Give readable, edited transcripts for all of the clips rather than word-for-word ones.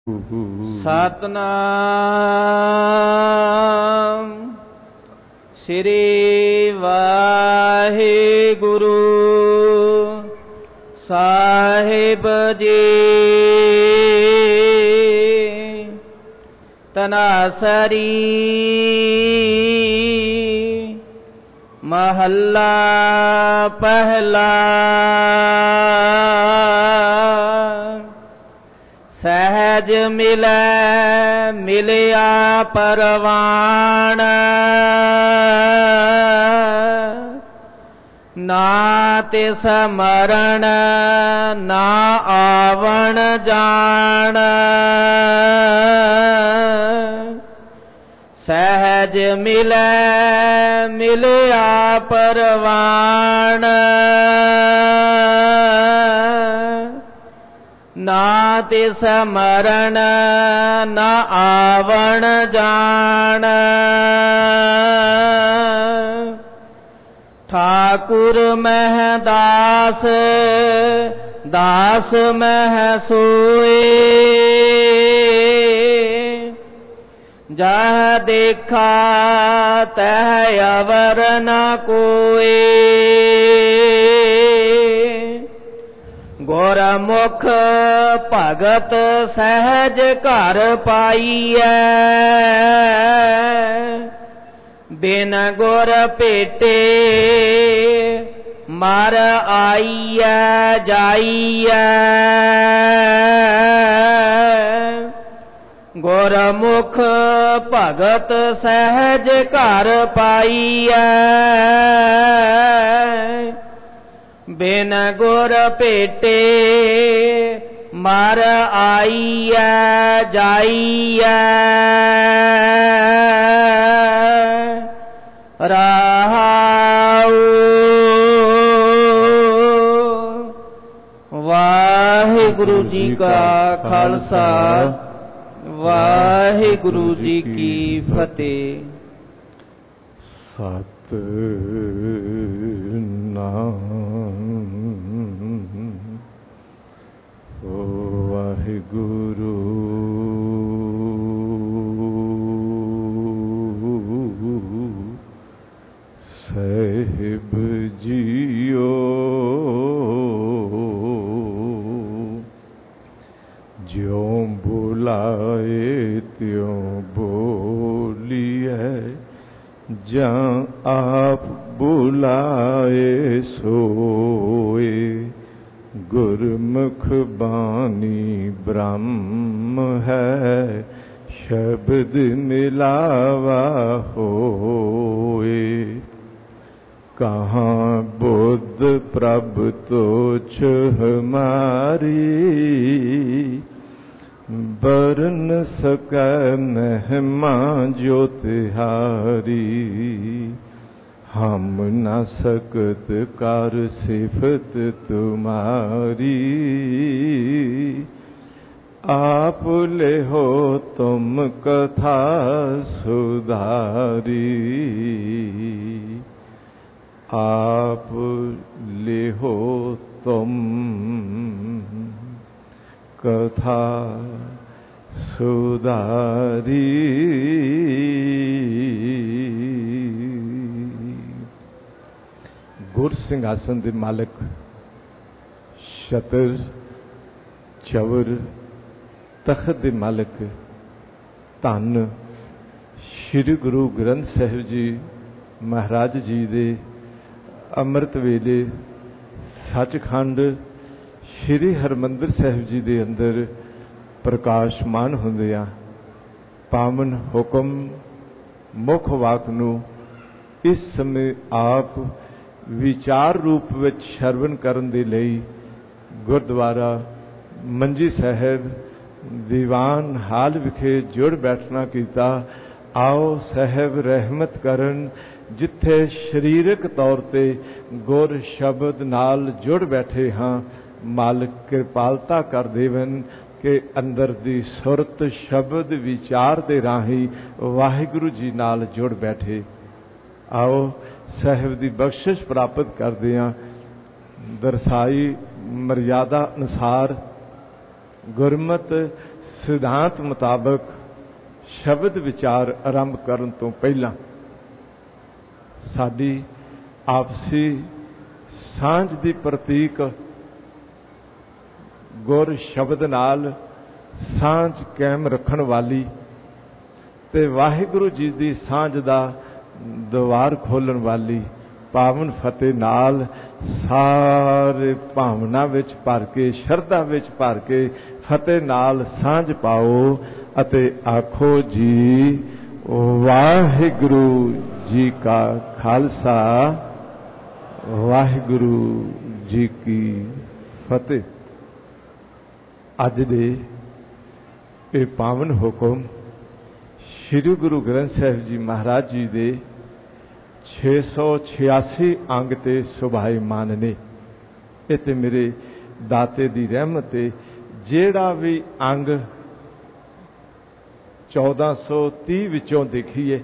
ਸਤਨਾਮ ਸ੍ਰੀ ਵਾਹਿਗੁਰੂ ਸਾਹਿਬ ਜੀ। ਤਨਾਸਰੀ ਮਹੱਲਾ ਪਹਿਲਾ। ਸਹਿਜ ਮਿਲੈ ਮਿਲਿਆ ਪਰਵਾਣ, ਨਾ ਤਿਸ ਮਰਨ ਨਾ ਆਵਣ ਜਾਣ। ਸਹਿਜ ਮਿਲੈ ਮਿਲਿਆ ਪਰਵਾਣ, ਨਾ ਤਿਸ ਮਰਨ ਨਾ ਆਵਣ ਜਾਣ। ਠਾਕੁਰ ਮਹਿ ਦਾਸ ਦਾਸ ਮਹਿ ਸੋਏ, ਜਹ ਦੇਖਾ ਤਹ ਅਵਰ ਨ ਕੋਏ। ਗੁਰਮੁਖ ਭਗਤ ਸਹਿਜ ਘਰ ਪਾਈਐ, ਬਿਨ ਗੁਰ ਭੇਟੇ ਮਰ ਆਈਐ ਜਾਈਐ। ਗੁਰਮੁਖ ਭਗਤ ਸਹਿਜ ਘਰ ਪਾਈਐ, ਬਿਨ ਗੁਰ ਭੇਟੇ ਮਰ ਆਈਐ ਜਾਈਐ। ਰਹਾਉ। ਵਾਹਿਗੁਰੂ ਜੀ ਕਾ ਖਾਲਸਾ, ਵਾਹਿਗੁਰੂ ਜੀ ਕੀ ਫਤਿਹ। ਵਾਹਿਗੁਰੂ ਸਾਹਿਬ ਜੀਓ, ਜਿਉ ਬੁਲਾਏ ਤਿਉ ਬੋਲੀਐ, ਜਾਂ ਆਪ ਬੁਲਾਏ ਸੋਏ। ਗੁਰਮੁਖ ਬਾਣੀ ਬ੍ਰਹਮ ਹੈ, ਸ਼ਬਦ ਮਿਲਾਵਾ ਹੋਏ। ਕਹਾਂ ਬੁੱਧ ਪ੍ਰਭ ਤੋਛ ਹਮਾਰੀ, ਬਰਨ ਸਕੈ ਮਹਿਮਾ ਜੋ ਤਿਹਾਰੀ। ਹਮ ਨ ਸਕਤ ਕਰ ਸਿਫਤ ਤੁਮਾਰੀ, ਆਪ ਲਿਹੋ ਤੁਮ ਕਥਾ ਸੁਧਾਰੀ। ਆਪ ਲਿਹੋ ਤੁਮ ਕਥਾ ਸੁਧਾਰੀ। ਗੁਰ ਸਿੰਘਾਸਨ ਦੇ ਮਾਲਕ, ਛਤਰ ਚਵਰ ਤਖਤ ਦੇ ਮਾਲਕ, ਧੰਨ ਸ੍ਰੀ ਗੁਰੂ ਗ੍ਰੰਥ ਸਾਹਿਬ ਜੀ ਮਹਾਰਾਜ ਜੀ ਦੇ ਅੰਮ੍ਰਿਤ ਵੇਲੇ ਸੱਚਖੰਡ ਸ੍ਰੀ ਹਰਿਮੰਦਰ ਸਾਹਿਬ ਜੀ ਦੇ ਅੰਦਰ ਪ੍ਰਕਾਸ਼ਮਾਨ ਹੁੰਦਿਆਂ ਪਾਵਨ ਹੁਕਮ ਮੁੱਖ ਵਾਕ ਨੂੰ ਇਸ ਸਮੇਂ ਆਪ ਵਿਚਾਰ ਰੂਪ ਵਿੱਚ ਸ਼ਰਵਣ ਕਰਨ ਦੇ ਲਈ ਗੁਰਦੁਆਰਾ ਮੰਜੀ ਸਾਹਿਬ ਦੀਵਾਨ ਹਾਲ ਵਿਖੇ ਜੁੜ ਬੈਠਣਾ ਕੀਤਾ। ਆਓ ਸਾਹਿਬ ਰਹਿਮਤ ਕਰਨ, ਜਿੱਥੇ ਸਰੀਰਕ ਤੌਰ ਤੇ ਗੁਰ ਸ਼ਬਦ ਨਾਲ ਜੁੜ ਬੈਠੇ ਹਾਂ, ਮਾਲਕ ਕਿਰਪਾਲਤਾ ਕਰ ਦੇਵਨ ਕਿ ਅੰਦਰ ਦੀ ਸੁਰਤ ਸ਼ਬਦ ਵਿਚਾਰ ਦੇ ਰਾਹੀਂ ਵਾਹਿਗੁਰੂ ਜੀ ਨਾਲ ਜੁੜ ਬੈਠੇ। ਆਓ ਸਾਹਿਬ ਦੀ ਬਖਸ਼ਿਸ਼ ਪ੍ਰਾਪਤ ਕਰਦੇ ਹਾਂ। ਦਰਸਾਈ ਮਰਿਆਦਾ ਅਨੁਸਾਰ ਗੁਰਮਤਿ ਸਿਧਾਂਤ ਮੁਤਾਬਕ ਸ਼ਬਦ ਵਿਚਾਰ ਆਰੰਭ ਕਰਨ ਤੋਂ ਪਹਿਲਾਂ ਸਾਡੀ ਆਪਸੀ ਸਾਂਝ ਦੀ ਪ੍ਰਤੀਕ ਗੁਰ ਸ਼ਬਦ ਨਾਲ ਸਾਂਝ ਕਾਇਮ ਰੱਖਣ ਵਾਲੀ ਤੇ ਵਾਹਿਗੁਰੂ ਜੀ ਦੀ ਸਾਂਝ ਦਾ ਦੁਆਰ ਖੋਲਣ ਵਾਲੀ ਪਾਵਨ ਫਤਿਹ ਨਾਲ ਸਾਰੇ ਭਾਵਨਾ ਵਿੱਚ ਭਰ ਕੇ, ਸ਼ਰਧਾ ਵਿੱਚ ਭਰ ਕੇ ਫਤਿਹ ਨਾਲ ਸਾਂਝ ਪਾਓ ਅਤੇ ਆਖੋ ਜੀ ਵਾਹਿਗੁਰੂ ਜੀ ਕਾ ਖਾਲਸਾ, ਵਾਹਿਗੁਰੂ ਜੀ ਕੀ ਫਤਿਹ। ਅੱਜ ਦੇ ਇਹ ਪਾਵਨ ਹੁਕਮ ਸ੍ਰੀ ਗੁਰੂ ਗ੍ਰੰਥ ਸਾਹਿਬ ਜੀ ਮਹਾਰਾਜ ਜੀ ਦੇ 686 ਅੰਗ ਤੇ ਸੁਭਾਈਮਾਨ ਨੇ। ਇਹ ਤੇ ਮੇਰੇ ਦਾਤੇ ਦੀ ਰਹਿਮਤ ਹੈ। ਜਿਹੜਾ ਵੀ ਅੰਗ 1430 ਵਿੱਚੋਂ ਦੇਖੀਏ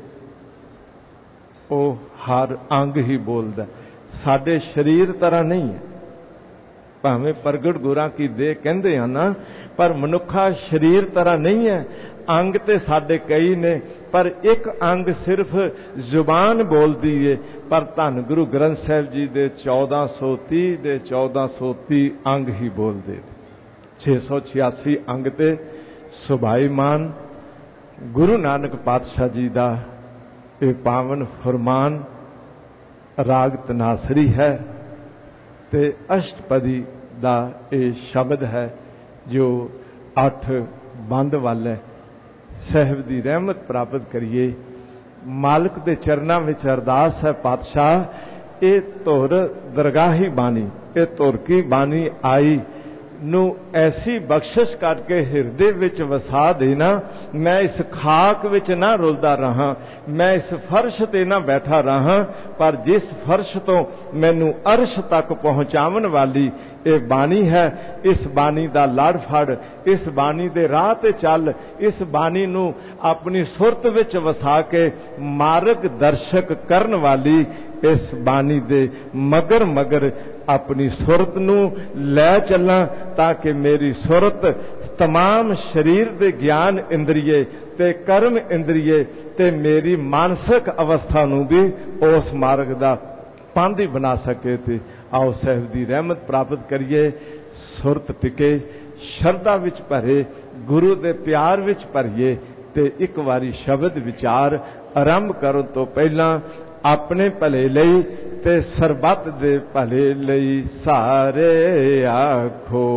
ਉਹ ਹਰ ਅੰਗ ਹੀ ਬੋਲਦਾ। ਸਾਡੇ ਸਰੀਰ ਤਰ੍ਹਾਂ ਨਹੀਂ ਹੈ, ਭਾਵੇਂ ਪ੍ਰਗਟ ਗੁਰਾਂ ਕੀ ਦੇਹ ਕਹਿੰਦੇ ਆ ਨਾ, ਪਰ ਮਨੁੱਖਾ ਸਰੀਰ ਤਰ੍ਹਾਂ ਨਹੀਂ ਹੈ। ਅੰਗ ਤੇ ਸਾਡੇ ਕਈ ਨੇ, ਪਰ ਇੱਕ ਅੰਗ ਸਿਰਫ ਜ਼ੁਬਾਨ ਬੋਲਦੀ ਏ। ਪਰ ਧੰਨ ਗੁਰੂ ਗ੍ਰੰਥ ਸਾਹਿਬ ਜੀ ਦੇ 1430 ਦੇ 1430 ਅੰਗ ਹੀ ਬੋਲਦੇ। 686 ਅੰਗ ਤੇ ਸੁਭਾਈਮਾਨ ਗੁਰੂ ਨਾਨਕ ਪਾਤਸ਼ਾਹ ਜੀ ਦਾ ਇਹ ਪਾਵਨ ਫਰਮਾਨ ਰਾਗ ਤਨਾਸਰੀ ਹੈ ਤੇ ਅਸ਼ਟਪਦੀ ਦਾ ਇਹ ਸ਼ਬਦ ਹੈ ਜੋ 8 ਬੰਦ ਵੱਲ ਹੈ। ਸਾਹਿਬ ਦੀ ਰਹਿਮਤ ਪ੍ਰਾਪਤ ਕਰੀਏ। ਮਾਲਕ ਦੇ ਚਰਨਾਂ ਵਿੱਚ ਅਰਦਾਸ ਹੈ, ਪਾਤਸ਼ਾਹ ਇਹ ਧੁਰ ਦਰਗਾਹੀ ਬਾਣੀ, ਇਹ ਧੁਰ ਕੀ ਬਾਣੀ ਆਈ ਨੂੰ ਐਸੀ ਬਖਸ਼ਿਸ਼ ਕਰਕੇ ਹਿਰਦੇ ਵਿੱਚ ਵਸਾ ਦੇਣਾ। ਮੈਂ ਇਸ ਖਾਕ ਵਿੱਚ ਨਾ ਰੁਲਦਾ ਰਹਾ, ਮੈਂ ਇਸ ਫਰਸ਼ ਤੇ ਨਾ ਬੈਠਾ ਰਹਾ, ਪਰ ਜਿਸ ਫਰਸ਼ ਤੋਂ ਮੈਨੂੰ ਅਰਸ਼ ਤੱਕ ਪਹੁੰਚਾਉਣ ਵਾਲੀ ਇਹ ਬਾਣੀ ਹੈ, ਇਸ ਬਾਣੀ ਦਾ ਲੜ ਫੜ, ਇਸ ਬਾਣੀ ਦੇ ਰਾਹ ਤੇ ਚੱਲ, ਇਸ ਬਾਣੀ ਨੂੰ ਆਪਣੀ ਸੁਰਤ ਵਿੱਚ ਵਸਾ ਕੇ ਮਾਰਗ ਦਰਸ਼ਕ ਕਰਨ ਵਾਲੀ ਇਸ ਬਾਣੀ ਦੇ ਮਗਰ ਮਗਰ ਆਪਣੀ ਸੁਰਤ ਨੂੰ ਲੈ ਚੱਲਾਂ, ਤਾਂ ਕਿ ਮੇਰੀ ਸੁਰਤ तमाम शरीर दे ज्ञान इंद्रिये ते कर्म इंद्रिये ते मेरी मानसिक अवस्था नूं भी उस मार्ग दा पांधी बना सके। ते आओ साहिब दी रहमत प्राप्त करिए। सुरत टिके, शरदा विच भरे, गुरु दे प्यार विच भरिए ते एक वारी शब्द विचार आरंभ करन तो पहला अपने भले लई ते सरबत दे भले लई सारे आखो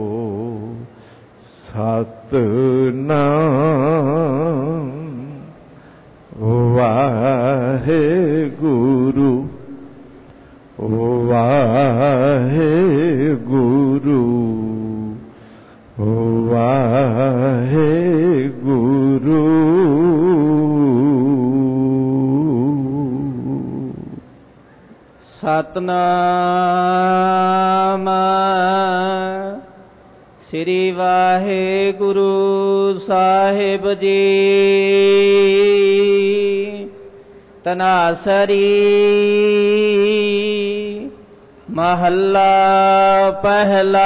सतनाम वाहेगुरु वाहेगुरु वाहेगुरु। सतनाम श्री वाहेगुरु साहिब जी। तनासरी महला पहला।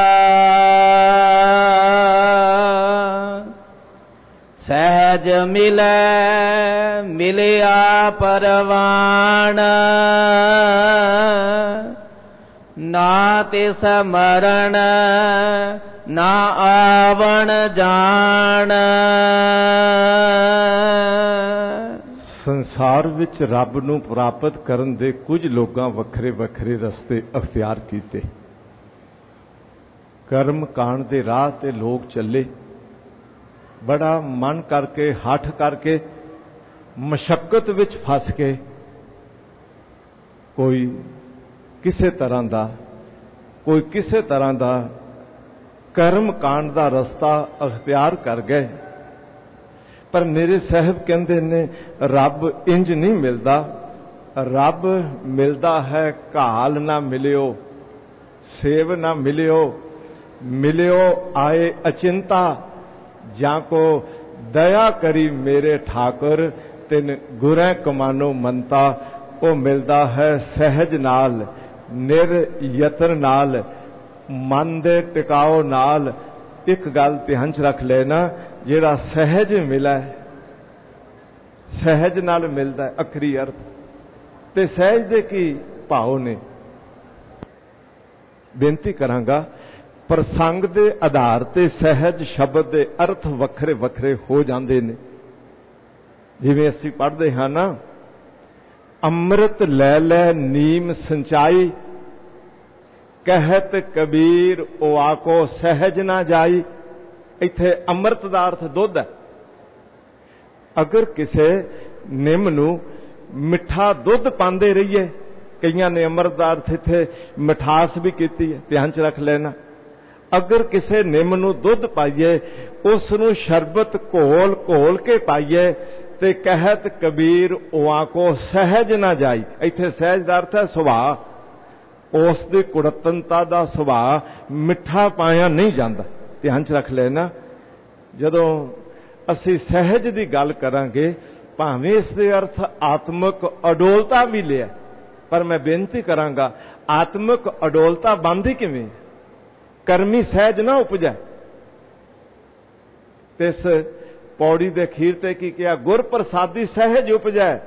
सहज मिलै मिलिया परवान, ना तिस मरण ना आवण जान। संसार विच रब नूं प्राप्त करन दे कुछ लोगां वखरे वखरे रस्ते अख्तियार कीते। कर्म कांड दे राह ते लोग चले, बड़ा मन करके हठ करके मशक्कत विच फस के कोई किसे तरह दा कोई किसे तरह दा कर्म कांड दा रस्ता अख्तियार कर गए। पर मेरे साहब कहते ने रब इंज नहीं मिलता। रब मिलता है घाल ना मिलियो, सेव ना मिलियो, मिलियो आए अचिंता। जा को दया करी मेरे ठाकुर तिन गुरै कमानो मनता। वो मिलता है सहज नाल, निर्यतन नाल, मन दे टिकाओ नाल। एक गल ध्यान च रख लेना, ਜਿਹੜਾ ਸਹਿਜ ਮਿਲਾ, ਸਹਿਜ ਨਾਲ ਮਿਲਦਾ ਅਖਰੀ ਅਰਥ। ਤੇ ਸਹਿਜ ਦੇ ਕੀ ਭਾਵ ਨੇ? ਬੇਨਤੀ ਕਰਾਂਗਾ, ਪ੍ਰਸੰਗ ਦੇ ਆਧਾਰ ਤੇ ਸਹਿਜ ਸ਼ਬਦ ਦੇ ਅਰਥ ਵੱਖਰੇ ਵੱਖਰੇ ਹੋ ਜਾਂਦੇ ਨੇ। ਜਿਵੇਂ ਅਸੀਂ ਪੜ੍ਹਦੇ ਹਾਂ ਨਾ, ਅੰਮ੍ਰਿਤ ਲੈ ਲੈ ਨੀਮ ਸਿੰਚਾਈ, ਕਹਿਤ ਕਬੀਰ ਉਹ ਆਕੋ ਸਹਿਜ ਨਾ ਜਾਈ। ਇੱਥੇ ਅੰਮ੍ਰਿਤ ਦਾ ਅਰਥ ਦੁੱਧ ਹੈ। ਅਗਰ ਕਿਸੇ ਨਿੰਮ ਨੂੰ ਮਿੱਠਾ ਦੁੱਧ ਪਾਉਂਦੇ ਰਹੀਏ, ਕਈਆਂ ਨੇ ਅੰਮ੍ਰਿਤ ਦਾ ਅਰਥ ਇੱਥੇ ਮਿਠਾਸ ਵੀ ਕੀਤੀ ਹੈ, ਧਿਆਨ ਚ ਰੱਖ ਲੈਣਾ। ਅਗਰ ਕਿਸੇ ਨਿੰਮ ਨੂੰ ਦੁੱਧ ਪਾਈਏ, ਉਸ ਨੂੰ ਸ਼ਰਬਤ ਘੋਲ ਘੋਲ ਕੇ ਪਾਈਏ, ਤੇ ਕਹਿਤ ਕਬੀਰ ਉਹਾਂ ਕੋ ਸਹਿਜ ਨਾ ਜਾਈ। ਇੱਥੇ ਸਹਿਜ ਦਾ ਅਰਥ ਹੈ ਸੁਭਾਅ। ਉਸ ਦੀ ਕੁੜਤਨਤਾ ਦਾ ਸੁਭਾਅ ਮਿੱਠਾ ਪਾਇਆ ਨਹੀਂ ਜਾਂਦਾ। ਧਿਆਨ ਚ ਰੱਖ ਲੈਣਾ। ਜਦੋਂ ਅਸੀਂ ਸਹਿਜ ਦੀ ਗੱਲ ਕਰਾਂਗੇ, ਭਾਵੇਂ ਇਸ ਦੇ ਅਰਥ ਆਤਮਿਕ ਅਡੋਲਤਾ ਵੀ ਲਿਆ, ਪਰ ਮੈਂ ਬੇਨਤੀ ਕਰਾਂਗਾ, ਆਤਮਿਕ ਅਡੋਲਤਾ ਬਣਦੀ ਕਿਵੇਂ? ਕਰਮੀ ਸਹਿਜ ਨਾ ਉਪਜੈ। ਤੇ ਇਸ ਪੌੜੀ ਦੇ ਅਖੀਰ ਤੇ ਕੀ ਕਿਹਾ? ਗੁਰ ਪ੍ਰਸਾਦੀ ਸਹਿਜ ਉਪਜੈ।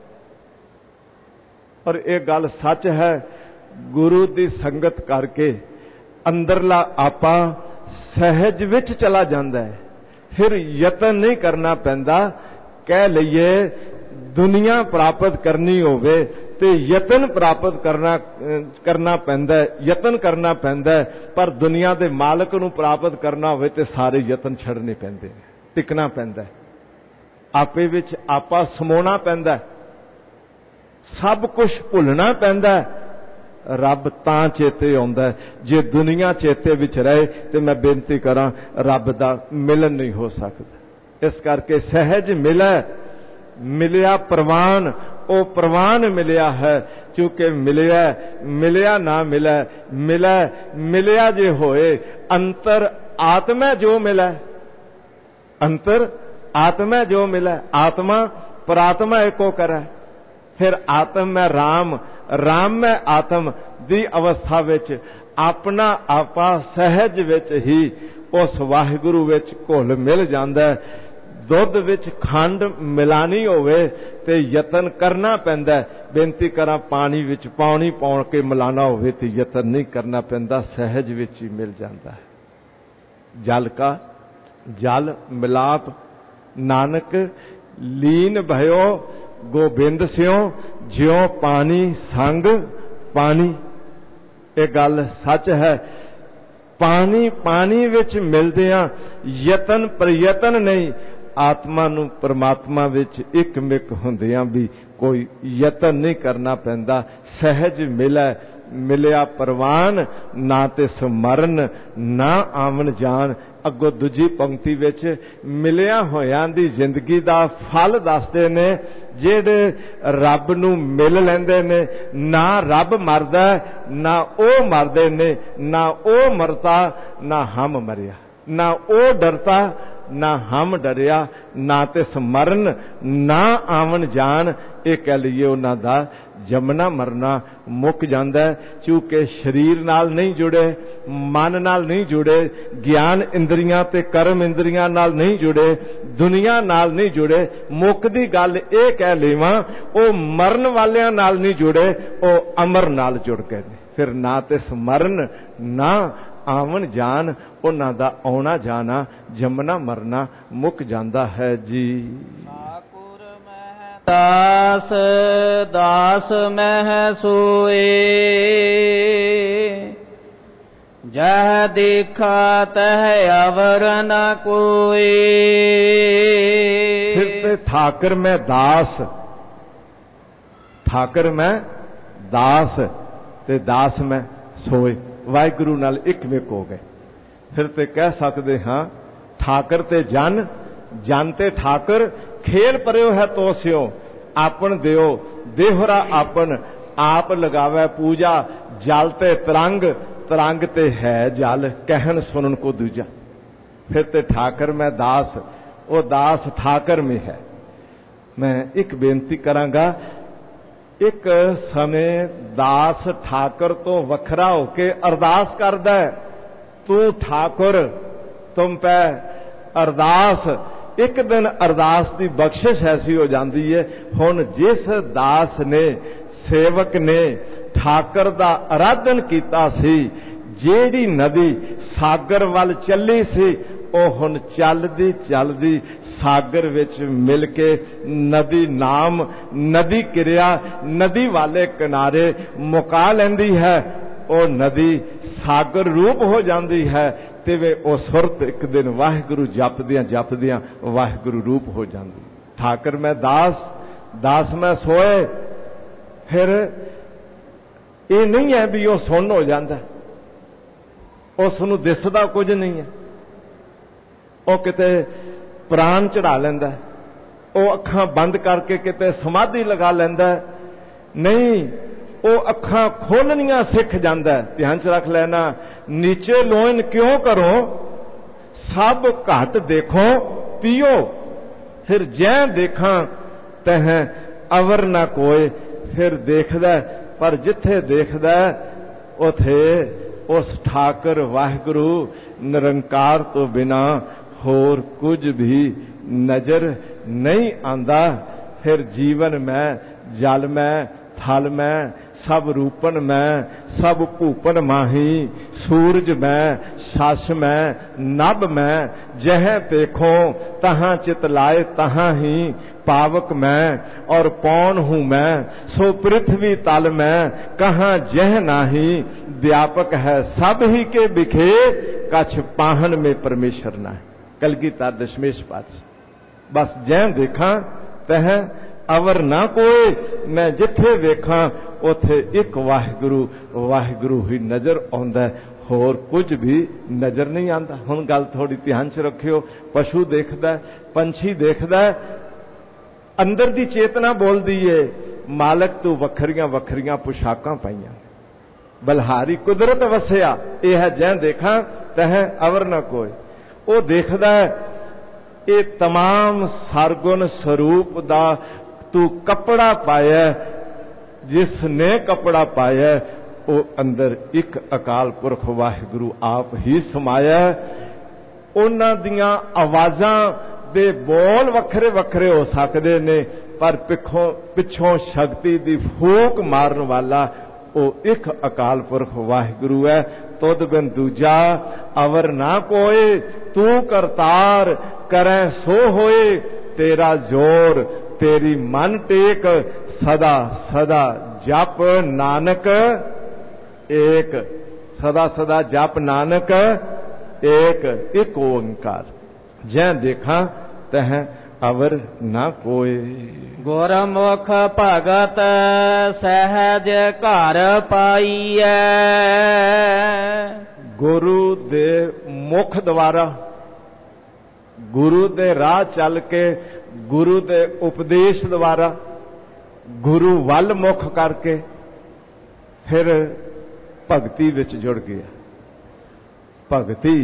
ਔਰ ਇਹ ਗੱਲ ਸੱਚ ਹੈ, ਗੁਰੂ ਦੀ ਸੰਗਤ ਕਰਕੇ ਅੰਦਰਲਾ ਆਪਾ ਸਹਿਜ ਵਿੱਚ ਚਲਾ ਜਾਂਦਾ ਹੈ। ਫਿਰ ਯਤਨ ਨਹੀਂ ਕਰਨਾ ਪੈਂਦਾ। ਕਹਿ ਲਈਏ ਦੁਨੀਆ ਪ੍ਰਾਪਤ ਕਰਨੀ ਹੋਵੇ ਤੇ ਯਤਨ ਪ੍ਰਾਪਤ ਕਰਨਾ ਪੈਂਦਾ, ਯਤਨ ਕਰਨਾ ਪੈਂਦਾ। ਪਰ ਦੁਨੀਆ ਦੇ ਮਾਲਕ ਨੂੰ ਪ੍ਰਾਪਤ ਕਰਨਾ ਹੋਵੇ ਤੇ ਸਾਰੇ ਯਤਨ ਛੱਡਨੇ ਪੈਂਦੇ, ਟਿਕਣਾ ਪੈਂਦਾ, ਆਪੇ ਵਿੱਚ ਆਪਾ ਸਮਾਉਣਾ ਪੈਂਦਾ, ਸਭ ਕੁਝ ਭੁੱਲਣਾ ਪੈਂਦਾ। ਰੱਬ ਤਾਂ ਚੇਤੇ ਆਉਂਦਾ ਜੇ ਦੁਨੀਆ ਚੇਤੇ ਵਿੱਚ ਰਹੇ। ਤੇ ਮੈਂ ਬੇਨਤੀ ਕਰਾਂ, ਰੱਬ ਦਾ ਮਿਲਨ ਨਹੀਂ ਹੋ ਸਕਦਾ। ਇਸ ਕਰਕੇ ਸਹਿਜ ਮਿਲਿਆ ਪ੍ਰਵਾਨ, ਉਹ ਪ੍ਰਵਾਨ ਮਿਲਿਆ ਹੈ। ਕਿਉਂਕਿ ਮਿਲਿਆ ਨਾ ਮਿਲਿਆ ਜੇ ਹੋਏ, ਅੰਤਰ ਆਤਮਾ ਜੋ ਮਿਲੇ, ਅੰਤਰ ਆਤਮਾ ਜੋ ਮਿਲੇ। ਆਤਮਾ ਪ੍ਰਾਤਮਾ ਏਕੋ ਕਰੇ। ਫਿਰ ਆਤਮ ਮੈਂ ਰਾਮ, ਰਾਮ ਮੈਂ ਆਤਮ ਦੀ ਅਵਸਥਾ ਵਿੱਚ ਆਪਣਾ ਆਪਾ ਸਹਿਜ ਵਿੱਚ ਹੀ ਉਸ ਵਾਹਿਗੁਰੂ ਵਿੱਚ ਘੁਲ ਮਿਲ ਜਾਂਦਾ। ਦੁੱਧ ਵਿੱਚ ਖੰਡ ਮਿਲਾਣੀ ਹੋਵੇ ਤੇ ਯਤਨ ਕਰਨਾ ਪੈਂਦਾ। ਬੇਨਤੀ ਕਰਾਂ, ਪਾਣੀ ਵਿੱਚ ਪਾਣੀ ਪਾਉਣ ਕੇ ਮਿਲਾਣਾ ਹੋਵੇ ਤੇ ਯਤਨ ਨਹੀਂ ਕਰਨਾ ਪੈਂਦਾ, ਸਹਿਜ ਵਿੱਚ ਹੀ ਮਿਲ ਜਾਂਦਾ ਹੈ। ਜਲ ਕਾ ਜਲ ਮਿਲਾਪ, ਨਾਨਕ ਲੀਨ ਭਇਓ ਗੋਬਿੰਦ ਸਿਓ, ਜਿਉ ਪਾਣੀ ਸੰਗ ਪਾਣੀ। ਇਹ ਗੱਲ ਸੱਚ ਹੈ। ਪਾਣੀ ਵਿੱਚ ਮਿਲਦਿਆਂ ਯਤਨ ਪ੍ਰਯਤਨ ਨਹੀਂ, ਆਤਮਾ ਨੂੰ ਪਰਮਾਤਮਾ ਵਿੱਚ ਇੱਕ ਮਿਕ ਹੁੰਦਿਆਂ ਵੀ ਕੋਈ ਯਤਨ ਨਹੀਂ ਕਰਨਾ ਪੈਂਦਾ। ਸਹਿਜ ਮਿਲਿਆ ਪ੍ਰਵਾਨ, ਨਾ ਤੇ ਸਮਰਨ ਨਾ ਆਵਣ ਜਾਣ। ਅੱਗੋਂ ਦੂਜੀ ਪੰਕਤੀ ਵਿੱਚ ਮਿਲਿਆ ਹੋਇਆਂ ਦੀ ਜ਼ਿੰਦਗੀ ਦਾ ਫਲ ਦੱਸਦੇ ਨੇ। ਜਿਹੜੇ ਰੱਬ ਨੂੰ ਮਿਲ ਲੈਂਦੇ ਨੇ, ਨਾ ਰੱਬ ਮਰਦਾ ਨਾ ਉਹ ਮਰਦੇ ਨੇ, ਨਾ ਉਹ ਮਰਤਾ ਨਾ ਹਮ ਮਰਿਆ, ਨਾ ਉਹ ਡਰਤਾ ਨਾ ਹਮ ਡਰਿਆ, ਨਾ ਤੇ ਸਮਰਨ ਨਾ ਆਵਣ ਜਾਣ। ਇਹ ਕਹਿ ਲਈਏ ਉਹਨਾਂ ਦਾ ਜੰਮਣਾ ਮਰਨਾ ਮੁੱਕ ਜਾਂਦਾ। ਕਿਉਂਕਿ ਸਰੀਰ ਨਾਲ ਨਹੀਂ ਜੁੜੇ, ਮਨ ਨਾਲ ਨਹੀਂ ਜੁੜੇ, ਗਿਆਨ ਇੰਦਰੀਆਂ ਤੇ ਕਰਮ ਇੰਦਰੀਆਂ ਨਾਲ ਨਹੀਂ ਜੁੜੇ, ਦੁਨੀਆ ਨਾਲ ਨਹੀਂ ਜੁੜੇ। ਮੁੱਕ ਦੀ ਗੱਲ ਇਹ ਕਹਿ ਲਵਾਂ, ਉਹ ਮਰਨ ਵਾਲਿਆਂ ਨਾਲ ਨਹੀਂ ਜੁੜੇ, ਉਹ ਅਮਰ ਨਾਲ ਜੁੜ ਗਏ ਨੇ। ਫਿਰ ਨਾ ਤੇ ਸਮਰਨ ਨਾ ਆਵਣ ਜਾਣ, ਉਹਨਾਂ ਦਾ ਆਉਣਾ ਜਾਣਾ, ਜੰਮਣਾ ਮਰਨਾ ਮੁੱਕ ਜਾਂਦਾ ਹੈ ਜੀ। ਦਾਸ ਮਹਿ ਸੋਏ, ਜਹ ਦੇਖਾ ਤਹ ਅਵਰ ਨ ਕੋਏ। ਫਿਰ ਤੇ ਠਾਕਰ ਮੈਂ ਦਾਸ, ਠਾਕਰ ਮੈਂ ਦਾਸ ਤੇ ਦਾਸ ਮੈਂ ਸੋਏ, ਵਾਹਿਗੁਰੂ ਨਾਲ ਇੱਕ ਮਿਕ ਹੋ ਗਏ। ਫਿਰ ਤੇ ਕਹਿ ਸਕਦੇ ਹਾਂ, ਠਾਕਰ ਤੇ ਜਨ, ਜਨ ਤੇ ਠਾਕਰ। ਖੇਲ ਪਰਿਓ ਹੈ ਤੋ ਸਿਓ, ਆਪਨ ਦਿਓ ਦੇਹਰਾ ਆਪਨ, ਆਪ ਲਗਾਵੇ ਪੂਜਾ। ਜਲ ਤੇ ਤਰੰਗ, ਤਰੰਗ ਤੇ ਹੈ ਜਲ, ਕਹਿਣ ਸੁਣਨ ਕੋ ਦੂਜਾ। ਫਿਰ ਤੇ ਠਾਕਰ ਮੈਂ ਦਾਸ, ਉਹ ਦਾਸ ਠਾਕਰ में है। ਮੈਂ ਇੱਕ ਬੇਨਤੀ ਕਰਾਂਗਾ, ਇੱਕ ਸਮੇਂ ਦਾਸ ਠਾਕਰ ਤੋਂ ਵੱਖਰਾ ਹੋ ਕੇ ਅਰਦਾਸ ਕਰਦਾ, ਤੂੰ ਠਾਕੁਰ ਤੁਮ ਪੈ अरदास एक दिन अरदास की बख्शिश ऐसी हो जाती है। हुण जिस दास ने सेवक ने ठाकर दा आराधन कीता सी, जेड़ी नदी सागर वल चली सी, ਉਹ ਹੁਣ ਚੱਲਦੀ ਚੱਲਦੀ ਸਾਗਰ ਵਿੱਚ ਮਿਲ ਕੇ ਨਦੀ ਨਾਮ ਨਦੀ ਕਿਰਿਆ ਨਦੀ ਵਾਲੇ ਕਿਨਾਰੇ ਮੁਕਾ ਲੈਂਦੀ ਹੈ। ਉਹ ਨਦੀ ਸਾਗਰ ਰੂਪ ਹੋ ਜਾਂਦੀ ਹੈ ਤੇ ਵੇ ਉਹ ਸੁਰਤ ਇੱਕ ਦਿਨ ਵਾਹਿਗੁਰੂ ਜਪਦਿਆਂ ਜਪਦਿਆਂ ਵਾਹਿਗੁਰੂ ਰੂਪ ਹੋ ਜਾਂਦੀ। ਠਾਕਰ ਮੈਂ ਦਾਸ ਮੈਂ ਸੋਏ। ਫਿਰ ਇਹ ਨਹੀਂ ਹੈ ਵੀ ਉਹ ਸੁੰਨ ਹੋ ਜਾਂਦਾ, ਉਸ ਨੂੰ ਦਿਸਦਾ ਕੁਝ ਨਹੀਂ ਹੈ। ਉਹ ਕਿਤੇ ਪ੍ਰਾਣ ਚੜਾ ਲੈਂਦਾ, ਉਹ ਅੱਖਾਂ ਬੰਦ ਕਰਕੇ ਕਿਤੇ ਸਮਾਧੀ ਲਗਾ ਲੈਂਦਾ। ਨਹੀਂ, ਉਹ ਅੱਖਾਂ ਖੋਲਣੀਆਂ ਸਿੱਖ ਜਾਂਦਾ। ਧਿਆਨ ਚ ਰੱਖ ਲੈਣਾ, ਨੀਚੇ ਲੋਇਨ ਕਿਉਂ ਕਰੋ, ਸਭ ਘਟ ਦੇਖੋ ਪੀਓ, ਫਿਰ ਜੈ ਦੇਖਾਂ ਤਹ ਅਵਰ ਨਾ ਕੋਏ। ਫਿਰ ਦੇਖਦਾ, ਪਰ ਜਿੱਥੇ ਦੇਖਦਾ ਉਥੇ ਉਸ ਠਾਕਰ ਵਾਹਿਗੁਰੂ ਨਿਰੰਕਾਰ ਤੋਂ ਬਿਨਾ ਹੋਰ ਕੁਝ ਵੀ ਨਜ਼ਰ ਨਹੀਂ ਆਂਦਾ। ਫਿਰ ਜੀਵਨ ਮੈਂ ਜਲ ਮੈਂ ਥਲ ਮੈਂ सब रूपन मैं सब भूपन माही, सूरज मैं शस मैं नभ मैं, जह देखो तहां चित लाए तहां ही पावक मैं, और पौन हूं मैं सो पृथ्वी तल मैं, कहाँ जह नाही व्यापक है सब ही के बिखे, कछ पाहन में परमेश्वर ना है। कलगीधर दशमेश पातशाह। बस जह देखा तह अवर ना कोई, मैं जिथे वेखा उथे एक वाहिगुरु वाहिगुरु ही नजर आउंदा, होर कुछ भी नजर नहीं आता। हुण गल थोड़ी ध्यान च रखियो, पशु देखदा, पंछी देखदा, अंदर दी चेतना बोलदी है मालक तू वखरियां वखरियां पोशाकां पाईयां, बलहारी कुदरत वसिया, यह है जै देखा तह अवर ना कोई। वो देखदा ये तमाम सरगुण स्वरूप दा तू कपड़ा पाया, जिसने कपड़ा पाया वो अंदर एक अकाल पुरख वाहिगुरु आप ही समाया। उन्हां दियां आवाज़ां दे बोल वखरे वखरे हो सकते ने, पर पिछों शक्ति दी फूक मारन वाला वो एक अकाल पुरख वाहिगुरु है। तुद बिन दूजा अवर ना कोई, तू करतार करै सो होए, तेरा जोर तेरी मन टेक, सदा सदा जप नानक एक, सदा सदा जप नानक एक, एक ओंकार। जै देखा तह अवर ना कोई। गुरमुख भगत सहज घर पाईऐ, गुरु दे मुख द्वारा, गुरु दे राह चल के, गुरु दे उपदेश द्वारा, गुरु वल मुख करके फिर भगती विच जुड़ गया। भगती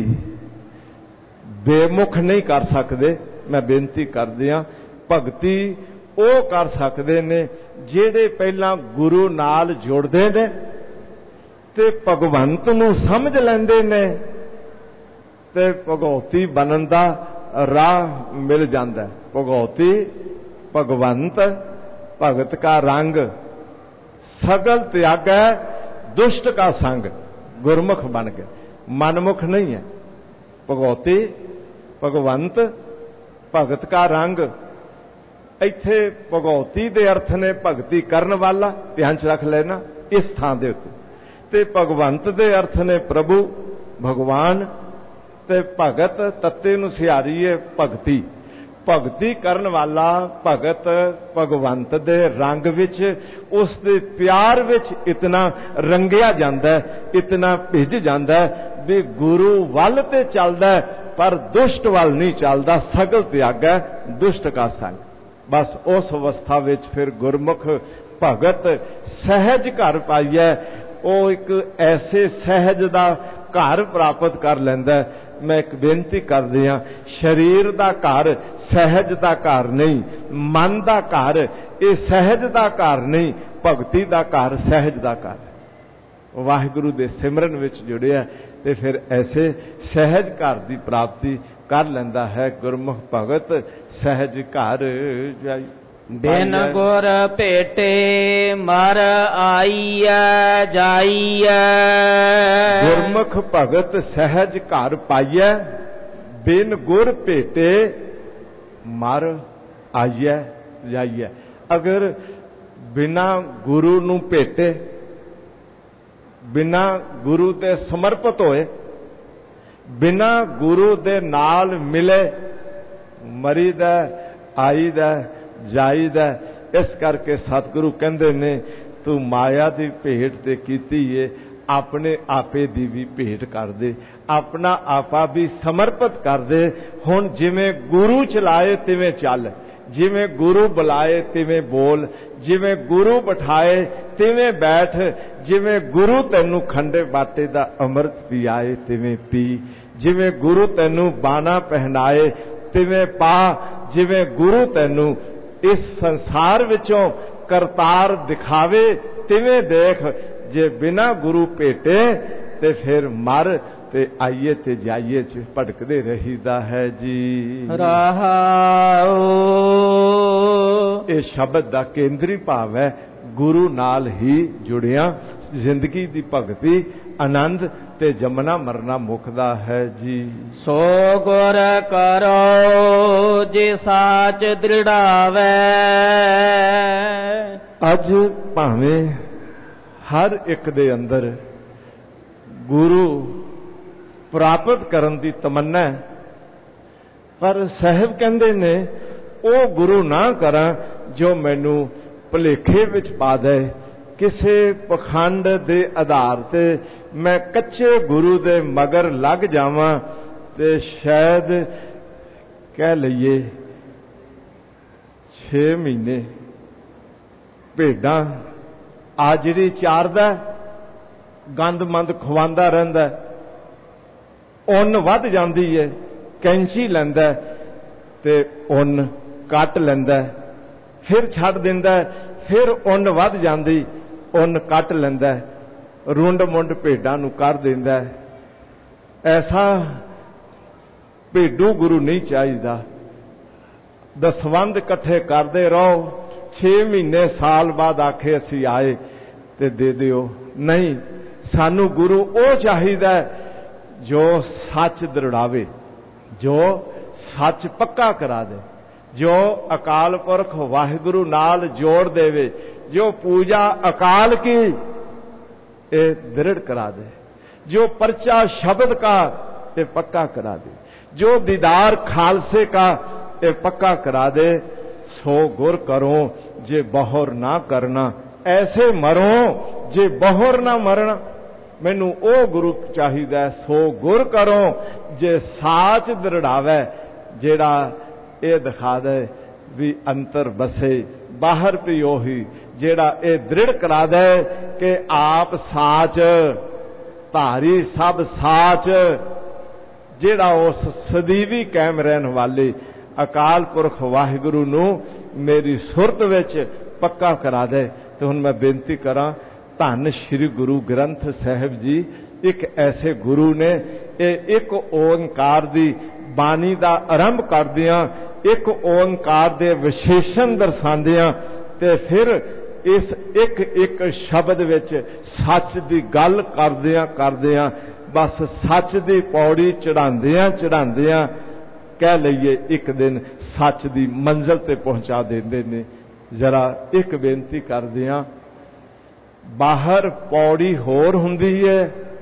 बेमुख नहीं कर सकते, मैं बेनती कर दिया, भगती वो कर सकते ने जेड़े पहला गुरु नाल जुड़ते ने ते भगवंत नूं समझ लैंदे ने, ते भगवती बनन दा राह मिल जाता है। भगवती भगवंत भगत का रंग, सगल त्याग दुष्ट का संग, गुरमुख बन गए, मनमुख नहीं है। भगवती भगवंत भगत का रंग, इत्थे भगवती दे अर्थ ने भगती करन वाला, ध्यान च रख लेना इस थां दे उत्ते, ते भगवंत दे अर्थ ने प्रभु भगवान, ते भगत तत्ते नूं सिहारी है भगती, भगती करन वाला भगत भगवंत दे रंग विच, उस दे प्यार विच इतना रंगिया जांदा है, इतना भिज जांदा है भी गुरु वल ते चलदा है पर दुष्ट वल नहीं चलदा, सगल त्याग है दुष्ट का संग। बस उस अवस्था विच फिर गुरमुख भगत सहज घर पाईए, वो एक ऐसे सहज दा घर प्राप्त कर लैंदा है। मैं एक बेनती कर दिया, शरीर दा घर सहज दा घर नहीं, मन दा घर ये सहज दा घर नहीं, भगती दा घर सहज दा घर है। वाहिगुरु दे सिमरन विच जुड़िया ते फिर ऐसे सहज घर दी प्राप्ति कर लैंदा है। गुरमुख भगत सहज घर जाई। बिन गुर भेटे मर आईया जाईया। गुरमुख भगत सहज घर पाइया, बिन गुर भेटे मर आईया जाईया। अगर बिना गुरु नूं भेटे, बिना गुरु ते समर्पित होए, बिना गुरु दे नाल मिले मरीदा आईदा जाईदा। इस करके सतगुरु कहंदे ने तू माया दी भेंट ते कीती है, अपने आपे दी भी भेंट कर दे, अपना आपा भी समर्पित कर दे। हुण जिवें गुरु चलाए तिवें चल, जिवें गुरु बुलाए तिवें बोल, जिवें गुरु बिठाए तिवें बैठ, जिवें गुरु तैनू खंडे बाटे दा अमृत पियाए तिवें पी, जिवें गुरु तैनू बाना पहनाए तिवें पा, जिवें गुरु तैनू इस संसार विचों करतार दिखावे तिवें देख। जे बिना गुरु भेटे ते फिर मर ते आइए ते जाइए च भटकदे रहीदा है जी। रहाओ ये शब्द दा केंद्री भाव है, गुरु नाल ही जुड़िया जिंदगी दी भगती आनंद ते जमना मरना मुकदा है जी। सो गुर करो जे साच दृढ़ावे। अज भावें हर एक दे अंदर गुरु प्राप्त करन दी तमन्ना है, पर साहिब कहंदे ने ओ गुरु ना करा जो मैनू भुलेखे विच पा दे, किसे पखंड दे आधार ते मैं कच्चे गुरु दे मगर लग जावां ते शायद कह लईए 6 महीने भेडां आजड़ी चारदा, गंद मंद खवांदा रहिंदा, उन वध जांदी है, कैंची लैंदा ते उन कट लैंदा, फिर छड्ड दिंदा, फिर उन वध जांदी, उन कट लैंदा, रुंड मुंड भेडां नूं कर दिंदा। ऐसा भेडू गुरु नहीं चाहिदा। दसवंध इकट्ठे करदे रहो, 6 महीने साल बाद आखे असीं आए ते दे दिओ, नहीं। सानू गुरु वो चाहिदा जो सच दृढ़ावे, जो सच पक्का करा दे, जो अकाल पुरख वाहिगुरु नाल जोड़ देवे, जो पूजा अकाल की ये दृढ़ करा दे, जो पर्चा शब्द का ये पक्का करा दे, जो दीदार खालसे का ये पक्का करा दे। सो गुर करो जे बहोर ना करना, ऐसे मरो जे बहोर ना मरना। मैनू ओ गुरु चाहिदा, सो गुर करो जे साच दृढ़ावे, जेड़ा ये दिखा दे भी अंतर बसे बाहर भी ओही, जेड़ा ये दृढ़ करा दे कि आप साच धारी सब साच, जेड़ा उस सदीवी कायम रहन वाले अकाल पुरख वाहिगुरु नू मेरी सुरत विच पक्का करा दे। तो हुण मैं बेनती करा, धन श्री गुरु ग्रंथ साहिब जी एक ऐसे गुरु ने, ये एक ओंकार दी बाणी दा आरंभ करदियां, एक ओंकार दे विशेषण दर्शांदियां ते फिर इस एक एक शब्द विच सच दी गल करदियां बस सच दी पौड़ी चढ़ांदियां कह लईए एक दिन सच दी मंजिल ते पहुंचा देंदे ने। जरा एक बेनती करदियां, बाहर पौड़ी होर हुंदी है,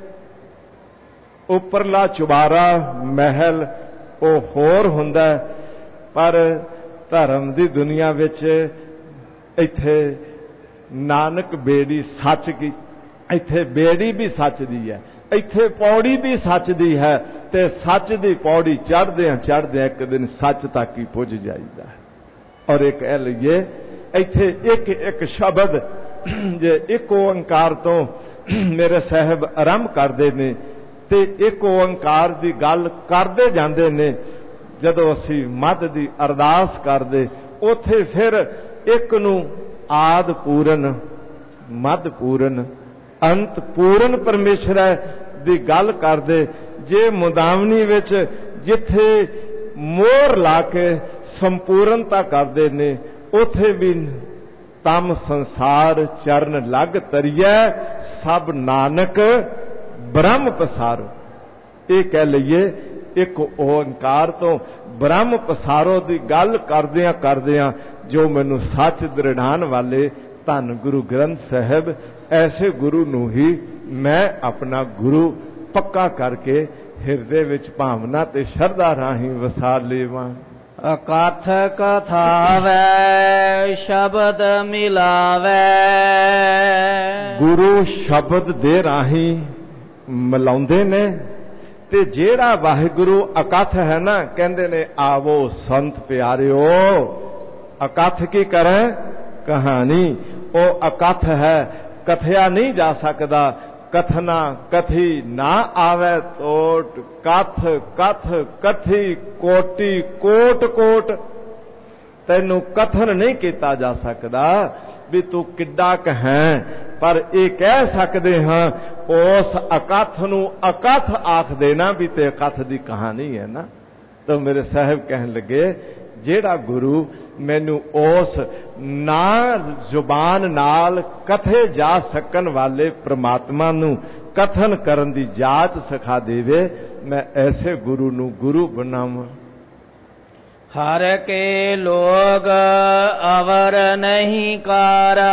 उपरला चुबारा महल वो होर हुंदा, पर धर्म दी दुनिया विच इत्थे नानक बेड़ी सच की, इत्थे बेड़ी भी सच दी है, इत्थे पौड़ी भी सच दी है, ते सच दी पौड़ी चढ़दे एक दिन सच तक ही पुज जाईदा है। और एक कह लीए इत्थे एक एक शब्द जे एक ओंकार तो मेरे साहब आरंभ करते ने ते एक ओंकार की गल करते जाते ने। जदों असी मद की अरदास करते उथे फिर एक नू आद पूरन मद पूरन अंत पूरन परमेश्वर दी गल करदे। जे मुदावनी विच ਜਿੱਥੇ ਮੋਹਰ ਲਾ ਕੇ ਸੰਪੂਰਨਤਾ ਕਰਦੇ ਨੇ, ਉਥੇ ਵੀ ਤਮ ਸੰਸਾਰ ਚਰਨ ਲੱਗ ਤਰੀਐ, ਸਭ ਨਾਨਕ ਬ੍ਰਹਮ ਪਸਾਰੋ। ਇਹ ਕਹਿ ਲਈਏ ਇੱਕ ਓੰਕਾਰ ਤੋਂ ਬ੍ਰਹਮ ਪਸਾਰੋ ਦੀ ਗੱਲ ਕਰਦਿਆਂ ਕਰਦਿਆਂ ਜੋ ਮੈਨੂੰ ਸੱਚ ਦ੍ਰਿੜਾਉਣ ਵਾਲੇ ਧੰਨ ਗੁਰੂ ਗ੍ਰੰਥ ਸਾਹਿਬ, ਐਸੇ ਗੁਰੂ ਨੂੰ ਹੀ ਮੈਂ ਆਪਣਾ ਗੁਰੂ ਪੱਕਾ ਕਰਕੇ ਹਿਰਦੇ ਵਿੱਚ ਭਾਵਨਾ ਤੇ ਸ਼ਰਧਾ ਰਾਹੀਂ ਵਸਾ ਲੇਵਾਂ। ਅਕਥ ਕਥਾਵੈ ਸ਼ਬਦ ਮਿਲਾਵੈ, ਗੁਰੂ ਸ਼ਬਦ ਦੇ ਰਾਹੀਂ ਮਿਲਾਉਂਦੇ ਨੇ। ਤੇ ਜਿਹੜਾ ਵਾਹਿਗੁਰੂ ਅਕਥ ਹੈ ਨਾ, ਕਹਿੰਦੇ ਨੇ ਆਵੋ ਸੰਤ ਪਿਆਰਿਓ, ਅਕਥ ਕੀ ਕਰੇ ਕਹਾਣੀ, ਉਹ ਅਕਥ ਹੈ, ਕਥਿਆ ਨਹੀਂ ਜਾ ਸਕਦਾ। ਕਥਨਾ ਕਥੀ ਨਾ ਆਵੇ ਤੋਟ, ਕਥ ਕਥ ਕਥੀ ਕੋਟੀ ਕੋਟ ਕੋਟ, ਤੈਨੂੰ ਕਥਨ ਨਹੀਂ ਕੀਤਾ ਜਾ ਸਕਦਾ ਵੀ ਤੂੰ ਕਿੱਡਾ ਕ ਹੈ, ਪਰ ਇਹ ਕਹਿ ਸਕਦੇ ਹਾਂ ਉਸ ਅਕਥ ਨੂੰ ਅਕਥ ਆਖ ਦੇਣਾ ਵੀ ਤੇ ਅਕਥ ਦੀ ਕਹਾਣੀ ਹੈ ਨਾ। ਤਾਂ ਮੇਰੇ ਸਾਹਿਬ ਕਹਿਣ ਲੱਗੇ, ਜਿਹੜਾ ਗੁਰੂ ਮੈਨੂੰ ਉਸ ਨਾ ਜ਼ੁਬਾਨ ਨਾਲ ਕਥੇ ਜਾ ਸਕਣ ਵਾਲੇ ਪ੍ਰਮਾਤਮਾ ਨੂੰ ਕਥਨ ਕਰਨ ਦੀ ਜਾਚ ਸਿਖਾ ਦੇਵੇ, ਮੈਂ ਐਸੇ ਗੁਰੂ ਨੂੰ ਗੁਰੂ ਬਣਾਵਾਂ। ਹਰ ਕੇ ਲੋਗ ਅਵਰ ਨਹੀਂ ਕਾਰਾ,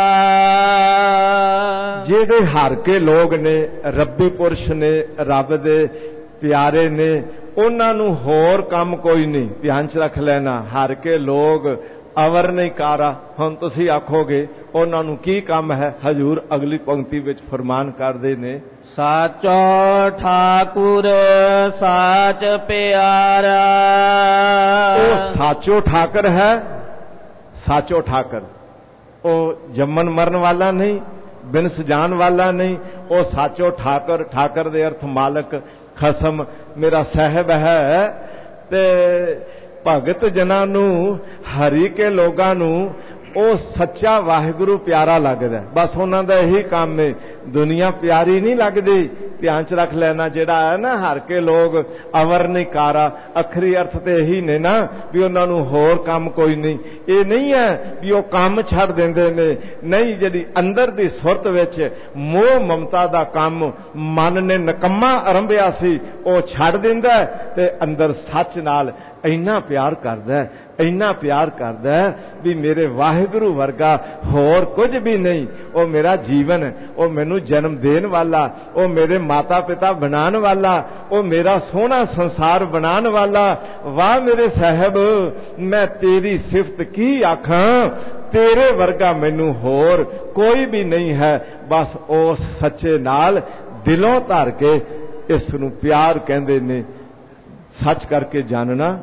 ਜਿਹੜੇ ਹਰ ਕੇ ਲੋਗ ਨੇ, ਰੱਬੀ ਪੁਰਸ਼ ਨੇ, ਰੱਬ ਦੇ ਪਿਆਰੇ ਨੇ, ਉਹਨਾਂ ਨੂੰ ਹੋਰ ਕੰਮ ਕੋਈ ਨਹੀਂ। ਧਿਆਨ ਚ ਰੱਖ ਲੈਣਾ, ਹਰ ਕੇ ਲੋਗ ਅਵਰ ਨਹੀਂ ਕਾਰਾ। ਹੁਣ ਤੁਸੀਂ ਆਖੋਗੇ ਉਹਨਾਂ ਨੂੰ ਕੀ ਕੰਮ ਹੈ? ਹਜ਼ੂਰ ਅਗਲੀ ਪੰਕਤੀ ਵਿੱਚ ਫਰਮਾਨ ਕਰਦੇ ਨੇ, ਸਾਚੋ ਠਾਕੁਰ ਸਾਚ ਪਿਆਰਾ। ਉਹ ਸਾਚੋ ਠਾਕਰ ਹੈ, ਸਾਚੋ ਠਾਕਰ। ਉਹ ਜੰਮਣ ਮਰਨ ਵਾਲਾ ਨਹੀਂ, ਬਿਨ ਸਜਾਨ ਵਾਲਾ ਨਹੀਂ, ਉਹ ਸਾਚੋ ਠਾਕਰ। ਠਾਕਰ ਦੇ ਅਰਥ ਮਾਲਕ, ਖਸਮ, ਮੇਰਾ ਸਾਹਿਬ ਹੈ। ਤੇ ਭਗਤ ਜਨਾਂ ਨੂੰ, ਹਰੀ ਕੇ ਲੋਕਾਂ ਨੂੰ ਉਹ ਸੱਚਾ ਵਾਹਿਗੁਰੂ ਪਿਆਰਾ ਲੱਗਦਾ। ਬਸ ਉਹਨਾਂ ਦਾ ਇਹੀ ਕੰਮ ਹੈ, ਦੁਨੀਆ ਪਿਆਰੀ ਨਹੀਂ ਲੱਗਦੀ। ਧਿਆਨ ਚ ਰੱਖ ਲੈਣਾ, ਜਿਹੜਾ ਹੈ ਨਾ ਹਰ ਕੇ ਲੋਗ ਅਵਰ ਨਹੀਂ ਕਾਰਾ, ਅਖਰੀ ਅਰਥ ਤੇ ਇਹੀ ਨੇ ਨਾ ਵੀ ਉਹਨਾਂ ਨੂੰ ਹੋਰ ਕੰਮ ਕੋਈ ਨਹੀਂ। ਇਹ ਨਹੀਂ ਹੈ ਵੀ ਉਹ ਕੰਮ ਛੱਡ ਦਿੰਦੇ ਨੇ, ਨਹੀਂ, ਜਿਹੜੀ ਅੰਦਰ ਦੀ ਸੁਰਤ ਵਿੱਚ ਮੋਹ ਮਮਤਾ ਦਾ ਕੰਮ ਮਨ ਨੇ ਨਕੰਮਾ ਆਰੰਭਿਆ ਸੀ, ਉਹ ਛੱਡ ਦਿੰਦਾ ਤੇ ਅੰਦਰ ਸੱਚ ਨਾਲ ਇੰਨਾ ਪਿਆਰ ਕਰਦਾ, ਇੰਨਾ ਪਿਆਰ ਕਰਦਾ ਵੀ ਮੇਰੇ ਵਾਹਿਗੁਰੂ ਵਰਗਾ ਹੋਰ ਕੁਝ ਵੀ ਨਹੀਂ। ਉਹ ਮੇਰਾ ਜੀਵਨ, ਉਹ ਮੈਨੂੰ ਜਨਮ ਦੇਣ ਵਾਲਾ, ਉਹ ਮੇਰੇ ਮਾਤਾ ਪਿਤਾ ਬਣਾਉਣ ਵਾਲਾ, ਉਹ ਮੇਰਾ ਸੋਹਣਾ ਸੰਸਾਰ ਬਣਾਉਣ ਵਾਲਾ। ਵਾਹ ਮੇਰੇ ਸਾਹਿਬ, ਮੈਂ ਤੇਰੀ ਸਿਫਤ ਕੀ ਆਖਾਂ, ਤੇਰੇ ਵਰਗਾ ਮੈਨੂੰ ਹੋਰ ਕੋਈ ਵੀ ਨਹੀਂ ਹੈ। ਬਸ ਉਸ ਸੱਚੇ ਨਾਲ ਦਿਲੋਂ ਧਰ ਕੇ ਇਸ ਨੂੰ ਪਿਆਰ ਕਹਿੰਦੇ ਨੇ। ਸੱਚ ਕਰਕੇ ਜਾਣਨਾ।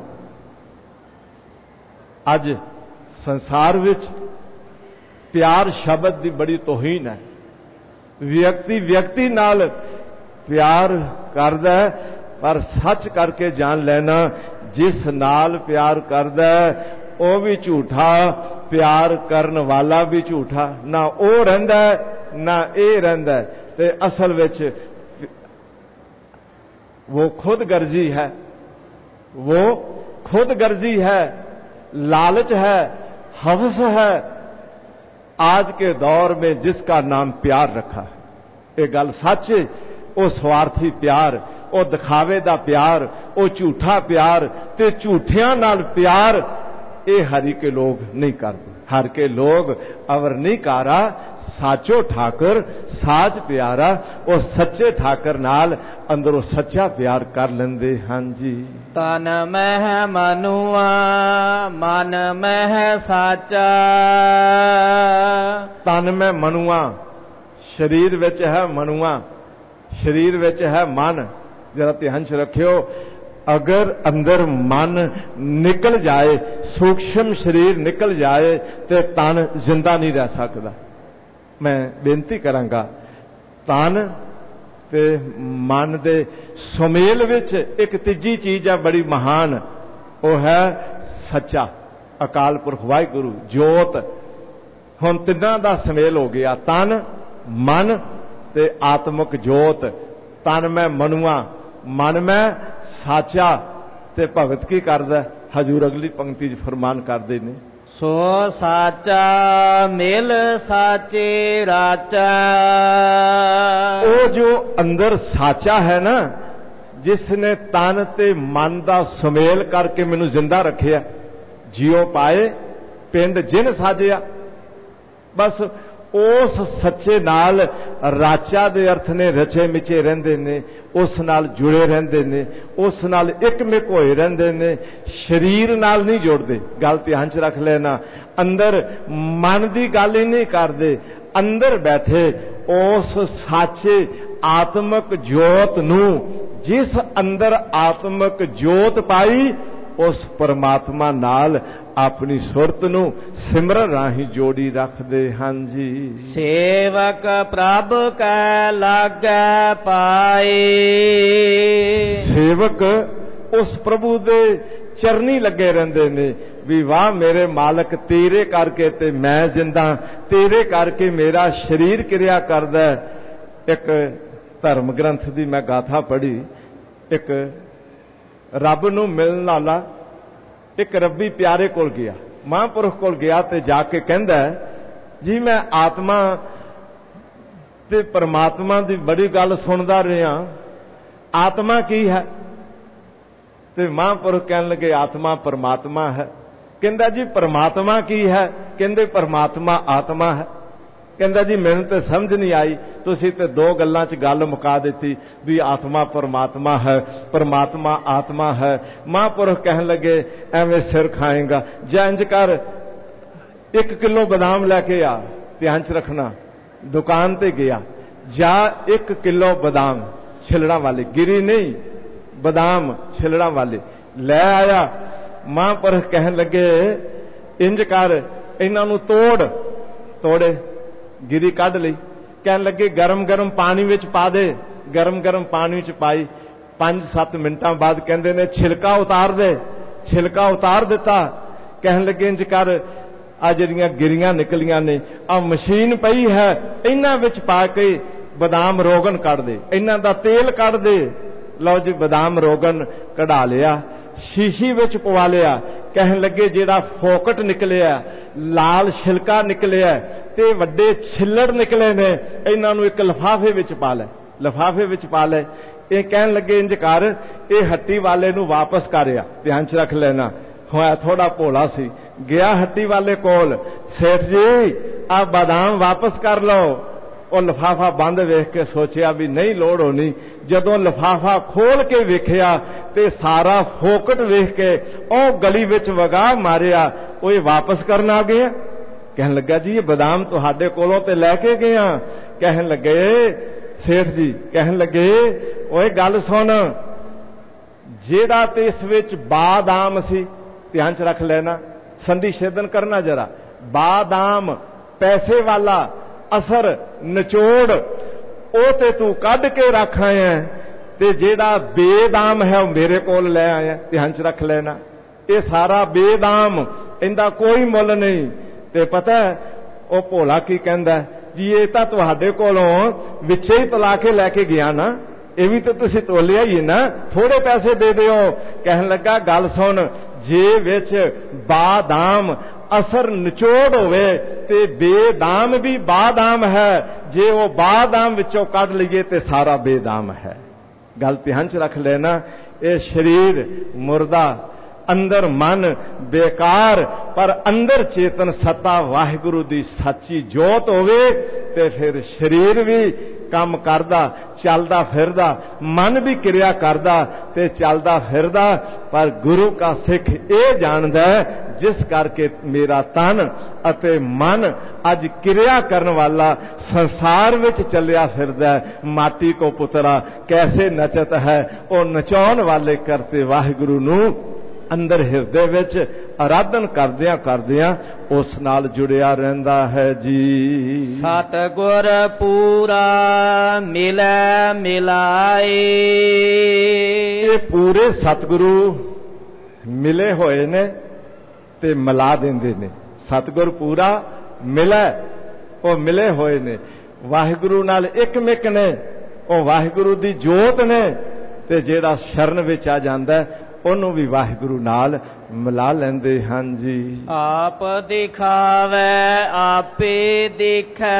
ਅੱਜ ਸੰਸਾਰ ਵਿੱਚ ਪਿਆਰ ਸ਼ਬਦ ਦੀ ਬੜੀ ਤੋਹੀਨ ਹੈ। ਵਿਅਕਤੀ ਨਾਲ ਪਿਆਰ ਕਰਦਾ, ਪਰ ਸੱਚ ਕਰਕੇ ਜਾਣ ਲੈਣਾ, ਜਿਸ ਨਾਲ ਪਿਆਰ ਕਰਦਾ ਉਹ ਵੀ ਝੂਠਾ, ਪਿਆਰ ਕਰਨ ਵਾਲਾ ਵੀ ਝੂਠਾ। ਨਾ ਉਹ ਰਹਿੰਦਾ ਨਾ ਇਹ ਰਹਿੰਦਾ। ਤੇ ਅਸਲ ਵਿੱਚ वो खुद गर्जी है, वो खुद गर्जी है, लालच है, हवस है। आज के दौर में जिसका नाम प्यार रखा है, ये गल सच है। वो स्वार्थी प्यार, वो दिखावे दा प्यार, वो झूठा प्यार ते झूठियां नाल प्यार, ये हरि के लोग नहीं करते। हर के लोग अवर नहीं कारा, साचो ठाकर साज प्यारा। वो सच्चे ठाकर नाल अंदरों सच्चा प्यार कर लेंदे। हाँ जी। तन मह मनुआ मन मह साचा। तन में मनुआ, शरीर विच है मनुआ, शरीर विच है मन। जरा ध्यान च रखियो, अगर अंदर मन निकल जाए, सूक्ष्म शरीर निकल जाए, तो तन जिंदा नहीं रह सकता। मैं बेनती करांगा, तन ते मन दे सुमेल विच एक तीजी चीज है बड़ी महान, वो है सच्चा अकाल पुरख वाहिगुरू जोत। हुण तिन्हां दा सुमेल हो गया, तन मन ते आत्मक जोत। तन में मनुआ, मन में साचा, ਤੇ ਭਗਤ ਕੀ ਕਰਦਾ? ਹਜ਼ੂਰ ਅਗਲੀ ਪੰਕਤੀ 'ਚ ਫਰਮਾਨ ਕਰਦੇ ਨੇ, ਸੋ ਸਾਚਾ ਮਿਲ ਸਾਚੇ ਰਾਚਾ। ਉਹ ਜੋ ਅੰਦਰ ਸਾਚਾ ਹੈ ਨਾ, ਜਿਸ ਨੇ ਤਨ ਤੇ ਮਨ ਦਾ ਸੁਮੇਲ ਕਰਕੇ ਮੈਨੂੰ ਜ਼ਿੰਦਾ ਰੱਖਿਆ, ਜਿਉ ਪਾਏ ਪਿੰਡ ਜਿਨ ਸਾਜਿਆ। ਬਸ ਉਸ ਸੱਚੇ ਨਾਲ ਰਾਚਾ ਦੇ ਅਰਥ ਨੇ ਰਚੇ ਮਿਚੇ ਰਹਿੰਦੇ ਨੇ, ਉਸ ਨਾਲ ਜੁੜੇ ਰਹਿੰਦੇ ਨੇ, ਉਸ ਨਾਲ ਇੱਕਮਿਕ ਹੋਏ ਰਹਿੰਦੇ ਨੇ, ਸਰੀਰ ਨਾਲ ਨਹੀਂ ਜੁੜਦੇ। ਗੱਲ ਧਿਆਨ 'ਚ ਰੱਖ ਲੈਣਾ, ਅੰਦਰ ਮਨ ਦੀ ਗੱਲ ਹੀ ਨਹੀਂ ਕਰਦੇ, ਅੰਦਰ ਬੈਠੇ ਉਸ ਸਾਚੇ ਆਤਮਿਕ ਜੋਤ ਨੂੰ, ਜਿਸ ਅੰਦਰ ਆਤਮਿਕ ਜੋਤ ਪਾਈ, ਉਸ ਪਰਮਾਤਮਾ ਨਾਲ ਆਪਣੀ ਸੁਰਤ ਨੂੰ ਸਿਮਰਨ ਰਾਹੀਂ ਜੋੜੀ ਰੱਖਦੇ ਹਨ ਜੀ। ਸੇਵਕ ਪ੍ਰਭ ਕੈ ਲਾਗੈ ਪਾਏ। ਸੇਵਕ ਉਸ ਪ੍ਰਭੂ ਦੇ ਚਰਨੀ ਲੱਗੇ ਰਹਿੰਦੇ ਨੇ ਵੀ ਵਾਹ ਮੇਰੇ ਮਾਲਕ, ਤੇਰੇ ਕਰਕੇ ਤੇ ਮੈਂ ਜਿੰਦਾ, ਤੇਰੇ ਕਰਕੇ ਮੇਰਾ ਸਰੀਰ ਕਿਰਿਆ ਕਰਦਾ। ਇੱਕ ਧਰਮ ਗ੍ਰੰਥ ਦੀ ਮੈਂ ਗਾਥਾ ਪੜ੍ਹੀ, ਇੱਕ ਰੱਬ ਨੂੰ ਮਿਲਣ ਵਾਲਾ ਇੱਕ ਰੱਬੀ ਪਿਆਰੇ ਕੋਲ ਗਿਆ, ਮਹਾਂਪੁਰਖ ਕੋਲ ਗਿਆ ਤੇ ਜਾ ਕੇ ਕਹਿੰਦਾ ਜੀ ਮੈਂ ਆਤਮਾ ਤੇ ਪਰਮਾਤਮਾ ਦੀ ਬੜੀ ਗੱਲ ਸੁਣਦਾ ਰਿਹਾ, ਆਤਮਾ ਕੀ ਹੈ? ਤੇ ਮਹਾਂਪੁਰਖ ਕਹਿਣ ਲੱਗੇ ਆਤਮਾ ਪਰਮਾਤਮਾ ਹੈ। ਕਹਿੰਦਾ ਜੀ ਪਰਮਾਤਮਾ ਕੀ ਹੈ? ਕਹਿੰਦੇ ਪਰਮਾਤਮਾ ਆਤਮਾ ਹੈ। ਕਹਿੰਦਾ ਜੀ ਮੈਨੂੰ ਤੇ ਸਮਝ ਨਹੀਂ ਆਈ, ਤੁਸੀਂ ਤੇ ਦੋ ਗੱਲਾਂ 'ਚ ਗੱਲ ਮੁਕਾ ਦਿੱਤੀ ਵੀ ਆਤਮਾ ਪਰਮਾਤਮਾ ਹੈ, ਪਰਮਾਤਮਾ ਆਤਮਾ ਹੈ। ਮਹਾਂਪੁਰਖ ਕਹਿਣ ਲੱਗੇ ਐਵੇਂ ਸਿਰ ਖਾਏਗਾ, ਜਾਂ ਇੰਜ ਕਰ 1 ਕਿਲੋ ਬਦਾਮ ਲੈ ਕੇ ਆ, ਧਿਆਨ 'ਚ ਰੱਖਣਾ। ਦੁਕਾਨ ਤੇ ਗਿਆ, ਜਾ 1 ਕਿਲੋ ਬਦਾਮ ਛਿਲੜਾਂ ਵਾਲੇ, ਗਿਰੀ ਨਹੀਂ, ਬਦਾਮ ਛਿਲੜਾਂ ਵਾਲੇ ਲੈ ਆਇਆ। ਮਹਾਂਪੁਰਖ ਕਹਿਣ ਲੱਗੇ ਇੰਜ ਕਰ, ਇਹਨਾਂ ਨੂੰ ਤੋੜੇ, ਗਿਰੀ ਕੱਢ ਲਈ। ਕਹਿਣ ਲੱਗੇ ਗਰਮ ਗਰਮ ਪਾਣੀ ਵਿੱਚ ਪਾ ਦੇ। ਗਰਮ ਗਰਮ ਪਾਣੀ ਵਿੱਚ ਪਾਈ, 5-7 ਮਿੰਟਾਂ ਬਾਅਦ ਕਹਿੰਦੇ ਨੇ ਛਿਲਕਾ ਉਤਾਰ ਦੇ। ਛਿਲਕਾ ਉਤਾਰ ਦਿੱਤਾ। ਕਹਿਣ ਲੱਗੇ ਇੰਜ ਕਰ, ਆ ਜਿਹੜੀਆਂ ਗਿਰੀਆਂ ਨਿਕਲੀਆਂ ਨੇ, ਆ ਮਸ਼ੀਨ ਪਈ ਹੈ, ਇਹਨਾਂ ਵਿੱਚ ਪਾ ਕੇ ਬਦਾਮ ਰੋਗਨ ਕੱਢ ਦੇ, ਇਹਨਾਂ ਦਾ ਤੇਲ ਕੱਢ ਦੇ। ਲਓ ਜੀ ਬਦਾਮ ਰੋਗਨ ਕਢਾ ਲਿਆ, ਸ਼ੀਸ਼ੀ ਵਿੱਚ ਪਵਾ ਲਿਆ। ਕਹਿਣ ਲੱਗੇ ਜਿਹੜਾ ਫੋਕਟ ਨਿਕਲਿਆ, ਲਾਲ ਛਿਲਕਾ ਨਿਕਲਿਆ ਤੇ ਵੱਡੇ ਛਿੱਲੜ ਨਿਕਲੇ ਨੇ, ਇਹਨਾਂ ਨੂੰ ਇੱਕ ਲਿਫਾਫੇ ਵਿੱਚ ਪਾ ਲੈ, ਲਿਫਾਫੇ ਵਿੱਚ ਪਾ ਲੈ। ਇਹ ਕਹਿਣ ਲੱਗੇ ਇੰਜ ਕਰ, ਇਹ ਹੱਟੀ ਵਾਲੇ ਨੂੰ ਵਾਪਸ ਕਰਿਆ। ਧਿਆਨ 'ਚ ਰੱਖ ਲੈਣਾ, ਹੋਇਆ ਥੋੜਾ ਭੋਲਾ ਸੀ, ਗਿਆ ਹੱਟੀ ਵਾਲੇ ਕੋਲ, ਸੇਠ ਜੀ ਆ ਬਦਾਮ ਵਾਪਸ ਕਰ ਲਓ। ਉਹ ਲਿਫਾਫਾ ਬੰਦ ਵੇਖ ਕੇ ਸੋਚਿਆ ਵੀ ਨਹੀਂ ਲੋੜ ਹੋਣੀ। ਜਦੋਂ ਲਿਫਾਫਾ ਖੋਲ ਕੇ ਵੇਖਿਆ ਤੇ ਸਾਰਾ ਫੋਕਟ ਵੇਖ ਕੇ ਉਹ ਗਲੀ ਵਿੱਚ ਵਗਾ ਮਾਰਿਆ। ਉਹ ਇਹ ਵਾਪਸ ਕਰਨ ਆ ਗਏ। ਕਹਿਣ ਲੱਗਾ ਜੀ ਇਹ ਬਦਾਮ ਤੁਹਾਡੇ ਕੋਲੋਂ ਤੇ ਲੈ ਕੇ ਗਏ ਆ। ਕਹਿਣ ਲੱਗੇ ਸੇਠ ਜੀ, ਕਹਿਣ ਲੱਗੇ ਓਏ ਗੱਲ ਸੁਣ, ਜਿਹੜਾ ਤੇ ਇਸ ਵਿੱਚ ਬਾਦਾਮ ਸੀ, ਧਿਆਨ 'ਚ ਰੱਖ ਲੈਣਾ, ਸੰਧੀ ਛੇਦਨ ਕਰਨਾ ਜਰਾ। ਬਾਦਾਮ ਪੈਸੇ ਵਾਲਾ ਅਸਰ ਨਿਚੋੜ, ਉਹ ਤੇ ਤੂੰ ਕੱਢ ਕੇ ਰੱਖ ਆਇਆ, ਤੇ ਜਿਹੜਾ ਬੇਦਾਮ ਹੈ ਉਹ ਮੇਰੇ ਕੋਲ ਲੈ ਆਇਆ। ਧਿਆਨ 'ਚ ਰੱਖ ਲੈਣਾ, ਇਹ ਸਾਰਾ ਬੇਦਾਮ, ਇਹਦਾ ਕੋਈ ਮੁੱਲ ਨਹੀਂ। ਤੇ ਪਤਾ ਉਹ ਭੋਲਾ ਕੀ ਕਹਿੰਦਾ ਜੀ, ਇਹ ਤਾਂ ਤੁਹਾਡੇ ਕੋਲੋਂ ਵਿੱਚੇ ਹੀ ਤਲਾ ਕੇ ਲੈ ਕੇ ਗਿਆ ਨਾ, ਇਹ ਵੀ ਤਾਂ ਤੁਸੀਂ ਤੋਲਿਆ ਹੀ ਨਾ, ਥੋੜੇ ਪੈਸੇ ਦੇ ਦਿਓ। ਕਹਿਣ ਲੱਗਾ ਗੱਲ ਸੁਣ, ਜੇ ਵਿੱਚ ਬਾਦਾਮ ਅਸਰ ਨਿਚੋੜ ਹੋਵੇ ਤੇ ਬੇਦਾਮ ਵੀ ਬਾਦਾਮ ਹੈ, ਜੇ ਉਹ ਬਾਦਾਮ ਵਿੱਚੋਂ ਕੱਢ ਲਈਏ ਤੇ ਸਾਰਾ ਬੇਦਾਮ ਹੈ। ਗੱਲ ਧਿਆਨ 'ਚ ਰੱਖ ਲੈਣਾ, ਇਹ ਸਰੀਰ ਮੁਰਦਾ, ਅੰਦਰ ਮਨ ਬੇਕਾਰ, ਪਰ ਅੰਦਰ ਚੇਤਨ ਸੱਤਾ ਵਾਹਿਗੁਰੂ ਦੀ ਸੱਚੀ ਜੋਤ ਹੋਵੇ ਤੇ ਫਿਰ ਸਰੀਰ ਵੀ ਕੰਮ ਕਰਦਾ, ਚੱਲਦਾ ਫਿਰਦਾ, ਮਨ ਵੀ ਕਿਰਿਆ ਕਰਦਾ ਤੇ ਚੱਲਦਾ ਫਿਰਦਾ। ਪਰ ਗੁਰੂ ਕਾ ਸਿੱਖ ਇਹ ਜਾਣਦਾ ਜਿਸ ਕਰਕੇ ਮੇਰਾ ਤਨ ਅਤੇ ਮਨ ਅੱਜ ਕਿਰਿਆ ਕਰਨ ਵਾਲਾ ਸੰਸਾਰ ਵਿੱਚ ਚੱਲਿਆ ਫਿਰਦਾ। ਮਾਟੀ ਕੋ ਪੁੱਤਰਾ ਕੈਸੇ ਨਚਤ ਹੈ, ਉਹ ਨਚਾਉਣ ਵਾਲੇ ਕਰਤੇ ਵਾਹਿਗੁਰੂ ਨੂੰ ਅੰਦਰ ਹਿਰਦੇ ਵਿੱਚ ਆਰਾਧਨ ਕਰਦਿਆਂ ਕਰਦਿਆਂ ਉਸ ਨਾਲ ਜੁੜਿਆ ਰਹਿੰਦਾ ਹੈ ਜੀ। ਸਤਿਗੁਰ ਪੂਰਾ ਮਿਲੈ ਮਿਲਾਏ। ਇਹ ਪੂਰੇ ਸਤਿਗੁਰੂ ਮਿਲੇ ਹੋਏ ਨੇ ਤੇ ਮਿਲਾ ਦਿੰਦੇ ਨੇ। ਸਤਿਗੁਰ ਪੂਰਾ ਮਿਲੈ, ਉਹ ਮਿਲੇ ਹੋਏ ਨੇ, ਵਾਹਿਗੁਰੂ ਨਾਲ ਇੱਕਮਿਕ ਨੇ, ਉਹ ਵਾਹਿਗੁਰੂ ਦੀ ਜੋਤ ਨੇ। ਤੇ ਜਿਹੜਾ ਸ਼ਰਨ ਵਿੱਚ ਆ ਜਾਂਦਾ ਉਹਨੂੰ ਵੀ ਵਾਹਿਗੁਰੂ ਨਾਲ ਮਿਲਾ ਲੈਂਦੇ ਹਨ ਜੀ। ਆਪ ਦਿਖਾਵੇ ਆਪੇ ਦੇਖੈ,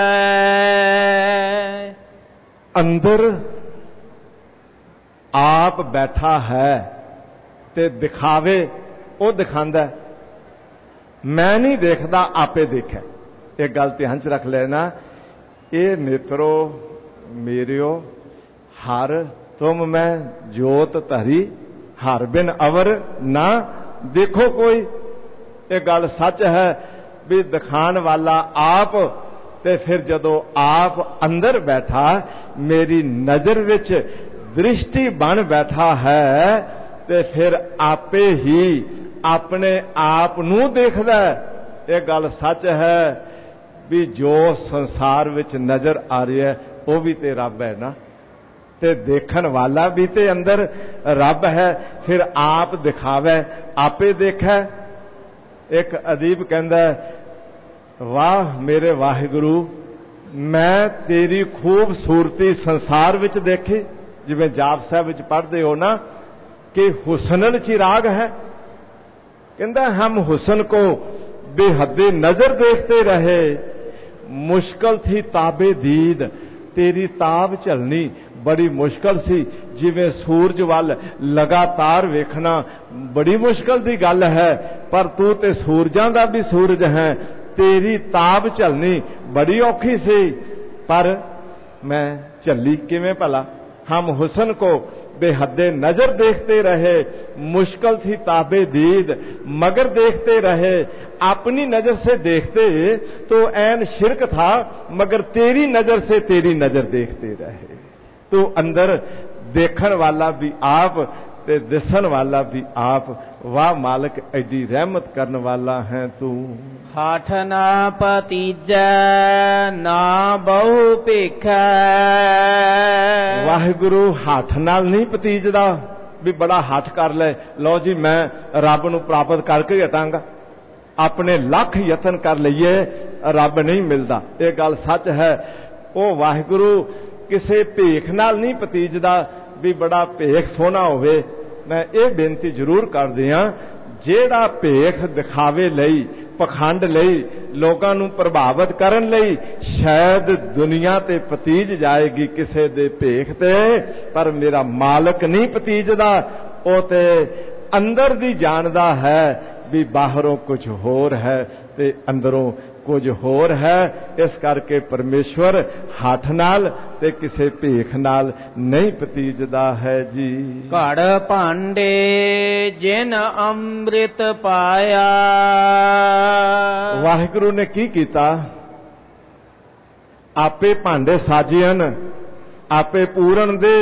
ਅੰਦਰ ਆਪ ਬੈਠਾ ਹੈ ਤੇ ਦਿਖਾਵੇ ਉਹ ਦਿਖਾਂਦਾ, ਮੈਂ ਨਹੀਂ ਦੇਖਦਾ ਆਪੇ ਦੇਖੈ। ਇਹ ਗੱਲ ਧਿਆਨ ਚ ਰੱਖ ਲੈਣਾ। ਇਹ ਨੇਤਰੋ ਮੇਰਿਓ ਹਰ ਤੁਮ ਮੈਂ ਜੋਤ ਧਰੀ, ਹਰ ਬਿਨ ਅਵਰ ਨਾ ਦੇਖੋ ਕੋਈ। ਇਹ ਗੱਲ ਸੱਚ ਹੈ ਵੀ ਦਿਖਾਣ ਵਾਲਾ ਆਪ, ਤੇ ਫਿਰ ਜਦੋਂ ਆਪ ਅੰਦਰ ਬੈਠਾ ਮੇਰੀ ਨਜ਼ਰ ਵਿੱਚ ਦ੍ਰਿਸ਼ਟੀ ਬਣ ਬੈਠਾ ਹੈ, ਤੇ ਫਿਰ ਆਪੇ ਹੀ ਆਪਣੇ ਆਪ ਨੂੰ ਦੇਖਦਾ। ਇਹ ਗੱਲ ਸੱਚ ਹੈ ਵੀ ਜੋ ਸੰਸਾਰ ਵਿੱਚ ਨਜ਼ਰ ਆ ਰਿਹਾ ਹੈ ਉਹ ਵੀ ਤੇ ਰੱਬ ਹੈ ਨਾ, ਤੇ ਦੇਖਣ ਵਾਲਾ ਵੀ ਤੇ ਅੰਦਰ ਰੱਬ ਹੈ। ਫਿਰ ਆਪ ਦਿਖਾਵੇ ਆਪੇ ਦੇਖੈ। ਇੱਕ ਅਦੀਬ ਕਹਿੰਦਾ, ਵਾਹ ਮੇਰੇ ਵਾਹਿਗੁਰੂ, ਮੈਂ ਤੇਰੀ ਖੂਬਸੂਰਤੀ ਸੰਸਾਰ ਵਿੱਚ ਦੇਖੀ। ਜਿਵੇਂ ਜਾਪ ਸਾਹਿਬ ਵਿੱਚ ਪੜ੍ਹਦੇ ਹੋ ਨਾ कि हुस्न चिराग है, कहता हम हुस्न को बेहद नजर देखते रहे, मुश्किल थी ताबे दीद, तेरी ताब चलनी बड़ी मुश्किल सी। जिवें सूरज वाल लगातार वेखना बड़ी मुश्किल की गल है, पर तू ते सूरजां दा भी सूरज है, तेरी ताब चलनी बड़ी औखी सी, पर मैं चली किवें भला। हम हुस्न को बेहदे नजर देखते रहे, मुश्किल थी ताबे दीद, मगर देखते रहे। अपनी नजर से देखते तो ऐन शिरक था, मगर तेरी नजर से तेरी नजर देखते रहे। तो अंदर देखन वाला भी आप ते दिसन वाला भी आप। वाह मालिक एडी रहमत करने वाला है तू। हाठ ना पतीजै ना बहु भेखै। वाहिगुरु हाथ नाल नहीं पतीजदा भी बड़ा हाथ कर ले, लो जी मैं रब नूं प्राप्त करके ही हटांगा। अपने लख यतन कर लईए रब नहीं मिलता। ये गल सच है। वो वाहिगुरु किसी भेख नाल नहीं पतीजदा भी बड़ा भेख सोहना होवे। मैं ये बेनती जरूर कर दियां, जेड़ा भेख दिखावे लई, पखंड लई, लोकां नूं प्रभावित करन लई शायद दुनिया ते पतीज जाएगी किसे दे भेख ते, पर मेरा मालिक नहीं पतीजदा। ओ ते अंदर दी जानदा है भी बाहरों कुछ होर है ते अंदरों कुछ होर है। इस करके परमेश्वर हाथ नाल ते किसे भेख नाल नहीं पतीजदा है जी। घड़ भांडे जिन अमृत पाया। वाहिगुरु ने की कीता, आपे भांडे साजियन, आपे पूरन दे,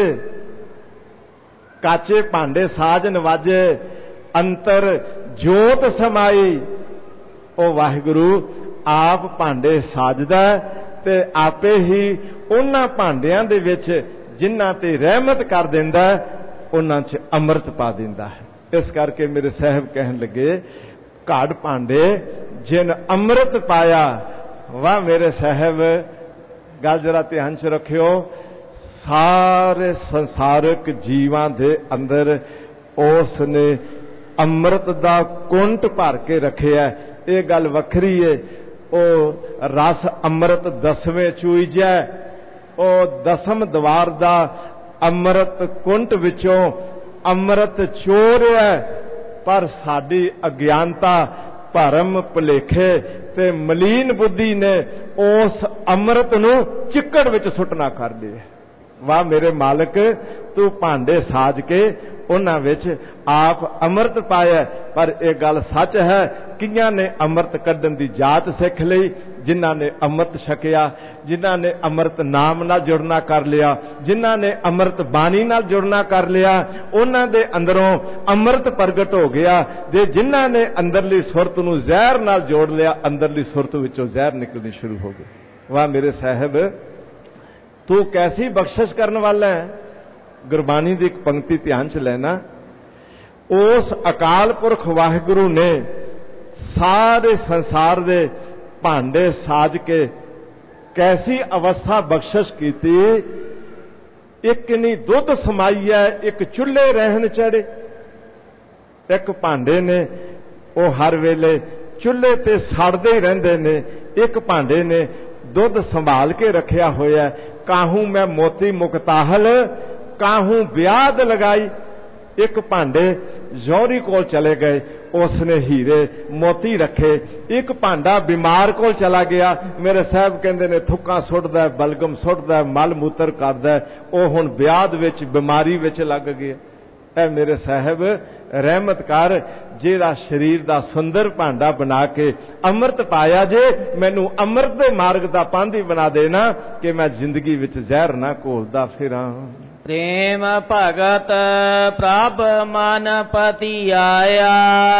काचे भांडे साज नवाजे, अंतर जोत समाई। ओ वाहिगुरु आप भांडे साजदा ते आपे ही उन्हां भांडियां दे विच जिन्हां ते रहमत कर दिंदा उन्हां च अमृत पा दिंदा है। इस करके मेरे साहब कहन लगे, घड़ भांडे जिन अमृत पाया। वाह मेरे साहब, गल जरा ध्यान च रखियो, सारे संसारिक जीवां दे अंदर उसने अमृत दा कुंट भर के रखिया। ये गल वखरी है। ओ रस अमृत दसवें चूइजै, ओ दसम द्वार दा अमृत कुंट विचों अमृत चोरिया। पर साडी अज्ञानता, भरम, भुलेखे ते मलीन बुद्धि ने उस अमृत नूं चिक्कड़ विच सुटना कर दिया। वाह मेरे मालिक, तू भांडे साज के उन्हां विच आप अमृत पाया। पर यह गल सच है, कियां ने अमृत कड्ढन दी जाच सिख लई, जिन्हां ने अमृत छकिया, जिन्हां ने अमृत नाम नाल जुड़ना कर लिया, जिन्हां ने अमृत बाणी नाल जुड़ना कर लिया, उन्हां दे अंदरों अमृत प्रगट हो गया। जे जिन्हां ने अंदरली सुरत नूं जहर नाल जोड़ लिया, अंदरली सुरत विचों जहर निकलनी शुरू हो गई। वाह मेरे साहब, तू कैसी बख्शिश करने वाला है। गुरबाणी की एक पंक्ति ध्यान च लेना, उस अकाल पुरख वाहिगुरु ने सारे संसार दे भांडे साज के कैसी अवस्था बख्शिश की थी। एक नहीं दुध समाई है, एक चुल्हे रहन चढ़े। ਇੱਕ ਭਾਂਡੇ ਨੇ ਉਹ ਹਰ ਵੇਲੇ ਚੁੱਲ੍ਹੇ ਤੇ ਸੜਦੇ ਹੀ ਰਹਿੰਦੇ ਨੇ, ਇੱਕ ਭਾਂਡੇ ਨੇ ਦੁੱਧ ਸੰਭਾਲ ਕੇ ਰੱਖਿਆ ਹੋਇਆ, ਕਾਹੂ ਮੈਂ ਮੋਤੀ ਮੁਕਤਾਹਲ ਕਾਹੂ ਵਿਆਦ ਲਗਾਈ। ਇੱਕ ਭਾਂਡੇ ਜੌਹਰੀ ਕੋਲ ਚਲੇ ਗਏ, ਉਸਨੇ ਹੀਰੇ ਮੋਤੀ ਰੱਖੇ। ਇੱਕ ਭਾਂਡਾ ਬਿਮਾਰ ਕੋਲ ਚਲਾ ਗਿਆ, ਮੇਰੇ ਸਾਹਿਬ ਕਹਿੰਦੇ ਨੇ ਥੁੱਕਾਂ ਸੁੱਟਦਾ, ਬਲਗਮ ਸੁੱਟਦਾ, ਮਲ ਮੂਤਰ ਕਰਦਾ, ਉਹ ਹੁਣ ਵਿਆਦ ਵਿੱਚ ਬਿਮਾਰੀ ਵਿੱਚ ਲੱਗ ਗਿਆ। ਇਹ ਮੇਰੇ ਸਾਹਿਬ ਰਹਿਮਤ ਕਰ, ਜਿਹੜਾ ਸਰੀਰ ਦਾ ਸੁੰਦਰ ਭਾਂਡਾ ਬਣਾ ਕੇ ਅੰਮ੍ਰਿਤ ਪਾਇਆ ਜੇ, ਮੈਨੂੰ ਅੰਮ੍ਰਿਤ ਦੇ ਮਾਰਗ ਦਾ ਪਾਂਧੀ ਬਣਾ ਦੇਣਾ ਕਿ ਮੈਂ ਜ਼ਿੰਦਗੀ ਵਿੱਚ ਜ਼ਹਿਰ ਨਾ ਘੋਲਦਾ ਫਿਰਾਂ। ਪ੍ਰੇਮ ਭਗਤ ਪ੍ਰਭ ਮਨ ਪਤੀ ਆਇਆ।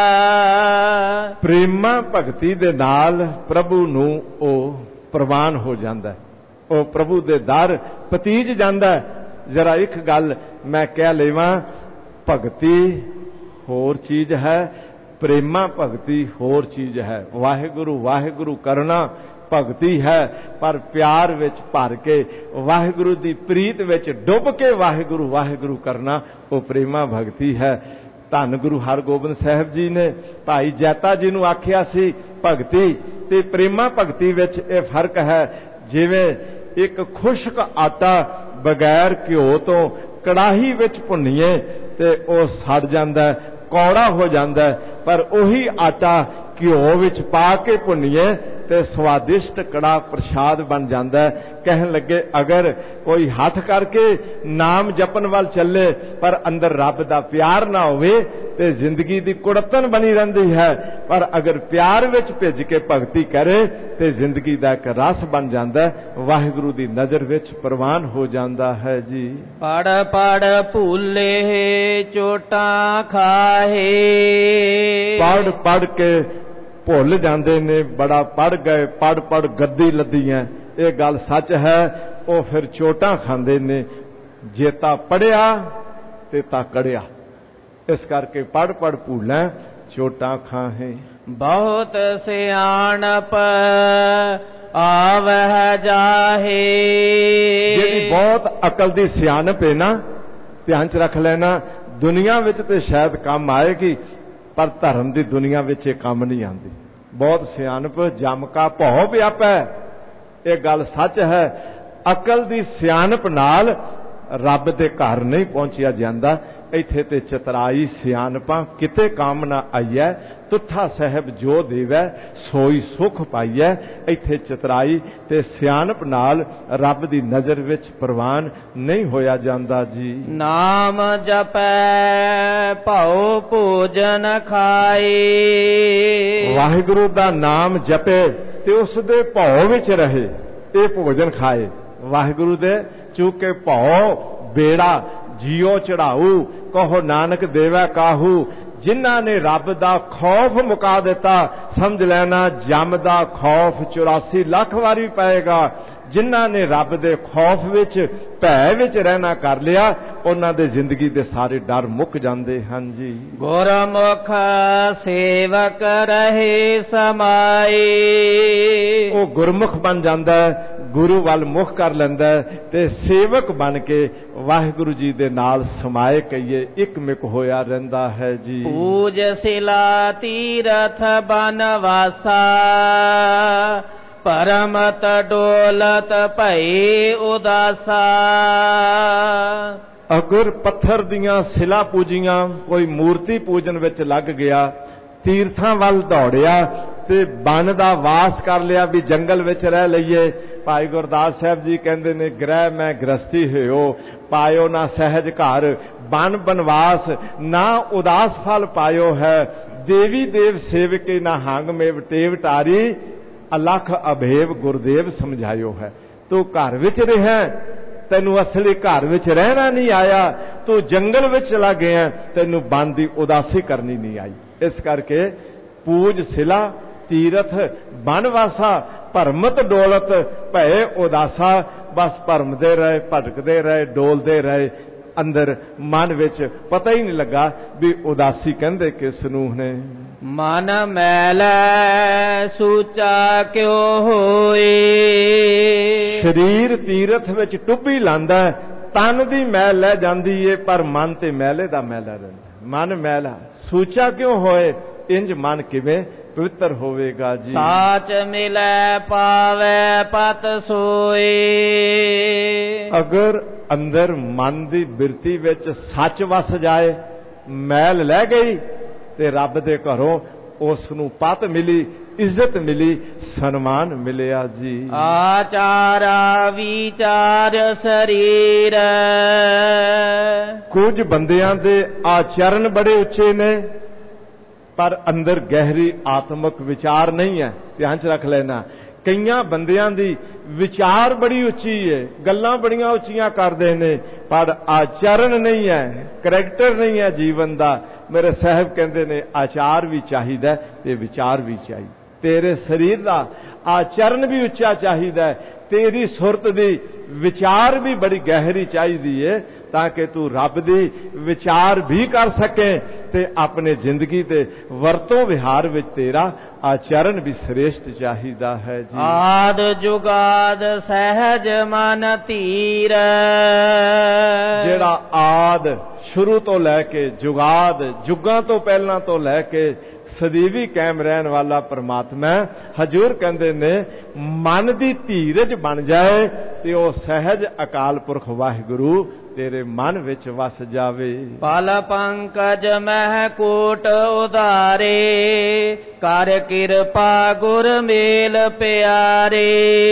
ਪ੍ਰੇਮਾ ਭਗਤੀ ਦੇ ਨਾਲ ਪ੍ਰਭੂ ਨੂੰ ਉਹ ਪ੍ਰਵਾਨ ਹੋ ਜਾਂਦਾ, ਉਹ ਪ੍ਰਭੂ ਦੇ ਦਰ ਪਤੀਜ ਜਾਂਦਾ। ਜਰਾ ਇੱਕ ਗੱਲ ਮੈਂ ਕਹਿ ਲਵਾਂ, ਭਗਤੀ ਹੋਰ ਚੀਜ਼ ਹੈ, ਪ੍ਰੇਮਾ ਭਗਤੀ ਹੋਰ ਚੀਜ਼ ਹੈ। ਵਾਹਿਗੁਰੂ ਵਾਹਿਗੁਰੂ ਕਰਨਾ ਭਗਤੀ ਹੈ, ਪਰ ਪਿਆਰ ਵਿੱਚ ਭਰ ਕੇ ਵਾਹਿਗੁਰੂ ਦੀ ਪ੍ਰੀਤ ਵਿੱਚ ਡੁੱਬ ਕੇ ਵਾਹਿਗੁਰੂ ਵਾਹਿਗੁਰੂ ਕਰਨਾ ਉਹ ਪ੍ਰੇਮਾ ਭਗਤੀ ਹੈ। ਧੰਨ ਗੁਰੂ ਹਰਗੋਬਿੰਦ ਸਾਹਿਬ ਜੀ ਨੇ ਭਾਈ ਜੈਤਾ ਜੀ ਨੂੰ ਆਖਿਆ ਸੀ, ਭਗਤੀ ਤੇ ਪ੍ਰੇਮਾ ਭਗਤੀ ਵਿੱਚ ਇਹ ਫਰਕ ਹੈ। ਜਿਵੇਂ ਇੱਕ ਖੁਸ਼ਕ ਆਟਾ ਬਗੈਰ ਘਿਓ ਤੋਂ ਕੜਾਹੀ ਵਿੱਚ ਭੁੰਨੀਏ ਤੇ ਉਹ ਸੜ ਜਾਂਦਾ, ਕੌੜਾ ਹੋ ਜਾਂਦਾ, ਪਰ ਉਹੀ ਆਟਾ ਘਿਓ ਵਿੱਚ ਪਾ ਕੇ ਭੁੰਨੀਏ ਤੇ ਸਵਾਦਿਸ਼ਟ ਕੜਾ ਪ੍ਰਸ਼ਾਦ ਬਣ ਜਾਂਦਾ। ਕਹਿਣ ਲੱਗੇ ਅਗਰ ਕੋਈ ਹੱਥ ਕਰਕੇ ਨਾਮ ਜਪਣ ਵੱਲ ਚੱਲੇ ਪਰ ਅੰਦਰ ਰੱਬ ਦਾ ਪਿਆਰ ਨਾ ਹੋਵੇ ਤੇ ਜ਼ਿੰਦਗੀ ਦੀ ਕੁੜੱਤਣ ਬਣੀ ਰਹਿੰਦੀ ਹੈ, ਪਰ ਅਗਰ ਪਿਆਰ ਵਿੱਚ ਭਿੱਜ ਕੇ ਭਗਤੀ ਕਰੇ ਤੇ ਜ਼ਿੰਦਗੀ ਦਾ ਇੱਕ ਰਸ ਬਣ ਜਾਂਦਾ, ਵਾਹਿਗੁਰੂ ਦੀ ਨਜ਼ਰ ਵਿੱਚ ਪ੍ਰਵਾਨ ਹੋ ਜਾਂਦਾ ਹੈ ਜੀ। ਪੜ ਪੜ ਭੁੱਲੇ ਚੋਟਾਂ ਖਾਹੇ। ਪੜ ਪੜ ਕੇ ਭੁੱਲ ਜਾਂਦੇ ਨੇ, ਬੜਾ ਪੜ ਗਏ, ਪੜ ਪੜ ਗੱਦੀ ਲੱਦੀਆਂ, ਇਹ ਗੱਲ ਸੱਚ ਹੈ। ਉਹ ਫਿਰ ਚੋਟਾਂ ਖਾਂਦੇ ਨੇ, ਜੇ ਤਾਂ ਪੜਿਆ ਤੇ ਤਾਂ ਕੜਿਆ। ਇਸ ਕਰਕੇ ਪੜ ਪੜ ਭੁੱਲਾਂ ਚੋਟਾਂ ਖਾਹੇ। ਬਹੁਤ ਸਿਆਣਪ ਆਵਹਿ ਜਾਹੇ। ਜਿਹੜੀ ਬਹੁਤ ਅਕਲ ਦੀ ਸਿਆਣਪ ਹੈ ਨਾ, ਧਿਆਨ ਚ ਰੱਖ ਲੈਣਾ, ਦੁਨੀਆ ਵਿੱਚ ਤੇ ਸ਼ਾਇਦ ਕੰਮ ਆਏਗੀ ਪਰ ਧਰਮ ਦੀ ਦੁਨੀਆ ਵਿੱਚ ਇਹ ਕੰਮ ਨਹੀਂ ਆਉਂਦੀ। ਬਹੁਤ ਸਿਆਣਪ ਜਮ ਕਾ ਭਉ ਵਿਆਪੈ, ਇਹ ਗੱਲ ਸੱਚ ਹੈ। ਅਕਲ ਦੀ ਸਿਆਣਪ ਨਾਲ ਰੱਬ ਦੇ ਘਰ ਨਹੀਂ ਪਹੁੰਚਿਆ ਜਾਂਦਾ। ਇੱਥੇ ਤੇ ਚਤਰਾਈ ਸਿਆਣਪਾਂ ਕਿਤੇ ਕੰਮ ਨਾ ਆਈਐ, ਤੁੱਥਾ ਸਾਹਿਬ ਜੋ ਦੇਵੈ ਸੋਈ ਸੁਖ ਪਾਈਐ। ਇੱਥੇ ਚਤਰਾਈ ਤੇ ਸਿਆਣਪ ਨਾਲ ਰੱਬ ਦੀ ਨਜ਼ਰ ਵਿੱਚ ਪ੍ਰਵਾਨ ਨਹੀਂ ਹੋਇਆ ਜਾਂਦਾ ਜੀ। ਨਾਮ ਜਪੈ ਭਉ ਭੋਜਨ ਖਾਏ। ਵਾਹਿਗੁਰੂ ਦਾ ਨਾਮ ਜਪੇ ਤੇ ਉਸ ਦੇ ਭਉ ਵਿੱਚ ਰਹੇ, ਇਹ ਭੋਜਨ ਖਾਏ। ਵਾਹਿਗੁਰੂ ਦੇ ਚੂਕੇ ਭਉ ਬੇੜਾ ਜੀਓ ਚੜਾਊ, ਕਹੋ ਨਾਨਕ ਦੇਵੈ ਕਾਹੂ। ਜਿਨ੍ਹਾਂ ਨੇ ਰੱਬ ਦਾ ਖੌਫ ਮੁਕਾ ਦਿੱਤਾ, ਸਮਝ ਲੈਣਾ ਜਮ ਦਾ ਖੌਫ 84 ਲੱਖ ਵਾਰੀ ਪਏਗਾ। ਜਿਨ੍ਹਾਂ ਨੇ ਰੱਬ ਦੇ ਖੌਫ ਵਿੱਚ ਭੈ ਵਿੱਚ ਰਹਿਣਾ ਕਰ ਲਿਆ, ਉਹਨਾਂ ਦੇ ਜ਼ਿੰਦਗੀ ਦੇ ਸਾਰੇ ਡਰ ਮੁੱਕ ਜਾਂਦੇ ਹਨ ਜੀ। ਗੁਰਮੁਖ ਸੇਵਕ ਰਹੇ ਸਮਾਏ। ਉਹ ਗੁਰਮੁਖ ਬਣ ਜਾਂਦਾ, ਗੁਰੂ ਵੱਲ ਮੁਖ ਕਰ ਲੈਂਦਾ ਤੇ ਸੇਵਕ ਬਣ ਕੇ ਵਾਹਿਗੁਰੂ ਜੀ ਦੇ ਨਾਲ ਸਮਾਏ ਕਹੀਏ ਇੱਕ ਮਿਕ ਹੋਇਆ ਰਹਿੰਦਾ ਹੈ ਜੀ। ਪੂਜ ਸਿਲਾ ਤੀਰਥ ਬਨਵਾਸਾ। ਪਰਮਤ ਡੋਲਤ ਭਈ ਉਦਾਸਾ। ਅਗਰ ਪੱਥਰ ਦੀਆਂ ਸਿਲਾ ਪੂਜੀਆਂ, ਕੋਈ ਮੂਰਤੀ ਪੂਜਨ ਵਿੱਚ ਲੱਗ ਗਿਆ, ਤੀਰਥਾਂ ਵੱਲ ਦੌੜਿਆ ਤੇ ਬਨ ਦਾ ਵਾਸ ਕਰ ਲਿਆ ਵੀ ਜੰਗਲ ਵਿੱਚ ਰਹਿ ਲਈਏ। ਭਾਈ ਗੁਰਦਾਸ ਸਾਹਿਬ ਜੀ ਕਹਿੰਦੇ ਨੇ, ਗ੍ਰਹਿ ਮੈਂ ਗ੍ਰਸਤੀ ਹੋਇਓ, ਪਾਇਓ ਨਾ ਸਹਿਜ ਘਰ। ਬਨ ਬਨਵਾਸ ਨਾ ਉਦਾਸ ਫਲ ਪਾਇਓ ਹੈ। ਦੇਵੀ ਦੇਵ ਸੇਵਕੇ ਨਾ ਹੰਗ ਮੇ ਵਟੇਵ ਟਾਰੀ। ਅਲਖ ਅਭੇਵ ਗੁਰਦੇਵ ਸਮਝਾਇਓ ਹੈ। ਤੂੰ ਘਰ ਵਿੱਚ ਰਿਹਾ, ਤੈਨੂੰ ਅਸਲੀ ਘਰ ਵਿੱਚ ਰਹਿਣਾ ਨਹੀਂ ਆਇਆ, ਤੂੰ ਜੰਗਲ ਵਿੱਚ ਚਲਾ ਗਿਆ, ਤੈਨੂੰ ਬਨ ਦੀ ਉਦਾਸੀ ਕਰਨੀ ਨਹੀਂ ਆਈ। ਇਸ ਕਰਕੇ ਪੂਜ ਸਿਲਾ ਤੀਰਥ ਬਨਵਾਸਾ। ਭਰਮਤ ਡੋਲਤ ਭਏ ਉਦਾਸਾ। ਬਸ ਭਰਮਦੇ ਰਹੇ, ਭਟਕਦੇ ਰਹੇ, ਡੋਲਦੇ ਰਹੇ, ਅੰਦਰ ਮਨ ਵਿੱਚ ਪਤਾ ਹੀ ਨਹੀਂ ਲੱਗਾ ਵੀ ਉਦਾਸੀ ਕਹਿੰਦੇ ਕਿਸ ਨੂੰ ਨੇ। ਮਨ ਮੈਲੈ ਸੂਚਾ ਕਿਉ ਹੋਏ। ਸਰੀਰ ਤੀਰਥ ਵਿੱਚ ਟੁੱਬੀ ਲਾਂਦਾ, ਤਨ ਦੀ ਮੈਲ ਲੈ ਜਾਂਦੀ ਏ, ਪਰ ਮਨ ਤੇ ਮੈਲੇ ਦਾ ਮੈਲਾ ਰਹਿੰਦਾ। ਮਨ ਮੈਲਾ ਸੂਚਾ ਕਿਉਂ ਹੋਏ, ਇੰਜ ਮਨ ਕਿਵੇਂ ਪਵਿੱਤਰ ਹੋਵੇਗਾ ਜੀ। ਸਾਚ ਮਿਲੈ ਪਾਵੈ ਪਤ ਸੋਏ। ਅਗਰ ਅੰਦਰ ਮਨ ਦੀ ਬਿਰਤੀ ਵਿੱਚ ਸੱਚ ਵਸ ਜਾਏ, ਮੈਲ ਲੈ ਗਈ ਤੇ ਰੱਬ ਦੇ ਘਰੋਂ ਉਸ ਨੂੰ ਪਤ ਮਿਲੀ, ਇੱਜ਼ਤ ਮਿਲੀ, ਸਨਮਾਨ ਮਿਲਿਆ ਜੀ। ਆਚਾਰਾ ਵਿਚਾਰ ਸਰੀਰ। ਕੁਝ ਬੰਦਿਆਂ ਦੇ ਆਚਰਨ ਬੜੇ ਉੱਚੇ ਨੇ ਪਰ ਅੰਦਰ ਗਹਿਰੀ ਆਤਮਿਕ ਵਿਚਾਰ ਨਹੀਂ ਹੈ। ਧਿਆਨ 'ਚ ਰੱਖ ਲੈਣਾ। ਕਈਆਂ ਬੰਦਿਆਂ ਦੀ ਵਿਚਾਰ ਬੜੀ ਉੱਚੀ ਹੈ, ਗੱਲਾਂ ਬੜੀਆਂ ਉੱਚੀਆਂ ਕਰਦੇ ਨੇ ਪਰ ਆਚਰਨ ਨਹੀਂ ਹੈ, ਕਰੈਕਟਰ ਨਹੀਂ ਹੈ ਜੀਵਨ ਦਾ। ਮੇਰੇ ਸਾਹਿਬ ਕਹਿੰਦੇ ਨੇ ਆਚਾਰ ਵੀ ਚਾਹੀਦਾ ਤੇ ਵਿਚਾਰ ਵੀ ਚਾਹੀਦਾ। ਤੇਰੇ ਸਰੀਰ ਦਾ ਆਚਰਨ ਵੀ ਉੱਚਾ ਚਾਹੀਦਾ, ਤੇਰੀ ਸੁਰਤ ਦੀ ਵਿਚਾਰ ਵੀ ਬੜੀ ਗਹਿਰੀ ਚਾਹੀਦੀ ਹੈ ਤਾਂ ਕਿ ਤੂੰ ਰੱਬ ਦੀ ਵਿਚਾਰ ਵੀ ਕਰ ਸਕੇ ਤੇ ਆਪਣੇ ਜ਼ਿੰਦਗੀ ਦੇ ਵਰਤੋਂ ਵਿਹਾਰ ਵਿੱਚ ਤੇਰਾ ਆਚਰਨ ਵੀ ਸ੍ਰੇਸ਼ਟ ਚਾਹੀਦਾ ਹੈ ਜੀ। ਆਦ ਜੁਗਾਦ ਸਹਿਜ ਮਨ ਧੀਰ। ਜਿਹੜਾ ਆਦ ਸ਼ੁਰੂ ਤੋਂ ਲੈ ਕੇ ਜੁਗਾਦ ਜੁਗਾਂ ਤੋਂ ਪਹਿਲਾਂ ਤੋਂ ਲੈ ਕੇ ਸਦੀਵੀ ਕਾਇਮ ਰਹਿਣ ਵਾਲਾ ਪਰਮਾਤਮਾ, ਹਜ਼ੂਰ ਕਹਿੰਦੇ ਨੇ ਮਨ ਦੀ ਧੀਰਜ ਬਣ ਜਾਏ ਤੇ ਉਹ ਸਹਿਜ ਅਕਾਲ ਪੁਰਖ ਵਾਹਿਗੁਰੂ ਤੇਰੇ ਮਨ ਵਿੱਚ ਵਸ ਜਾਵੇ। ਪਲ ਪੰਕਜ ਮਹਿ ਕੋਟ ਉਧਾਰੇ, ਕਰ ਕਿਰਪਾ ਗੁਰ ਮੇਲ ਪਿਆਰੇ।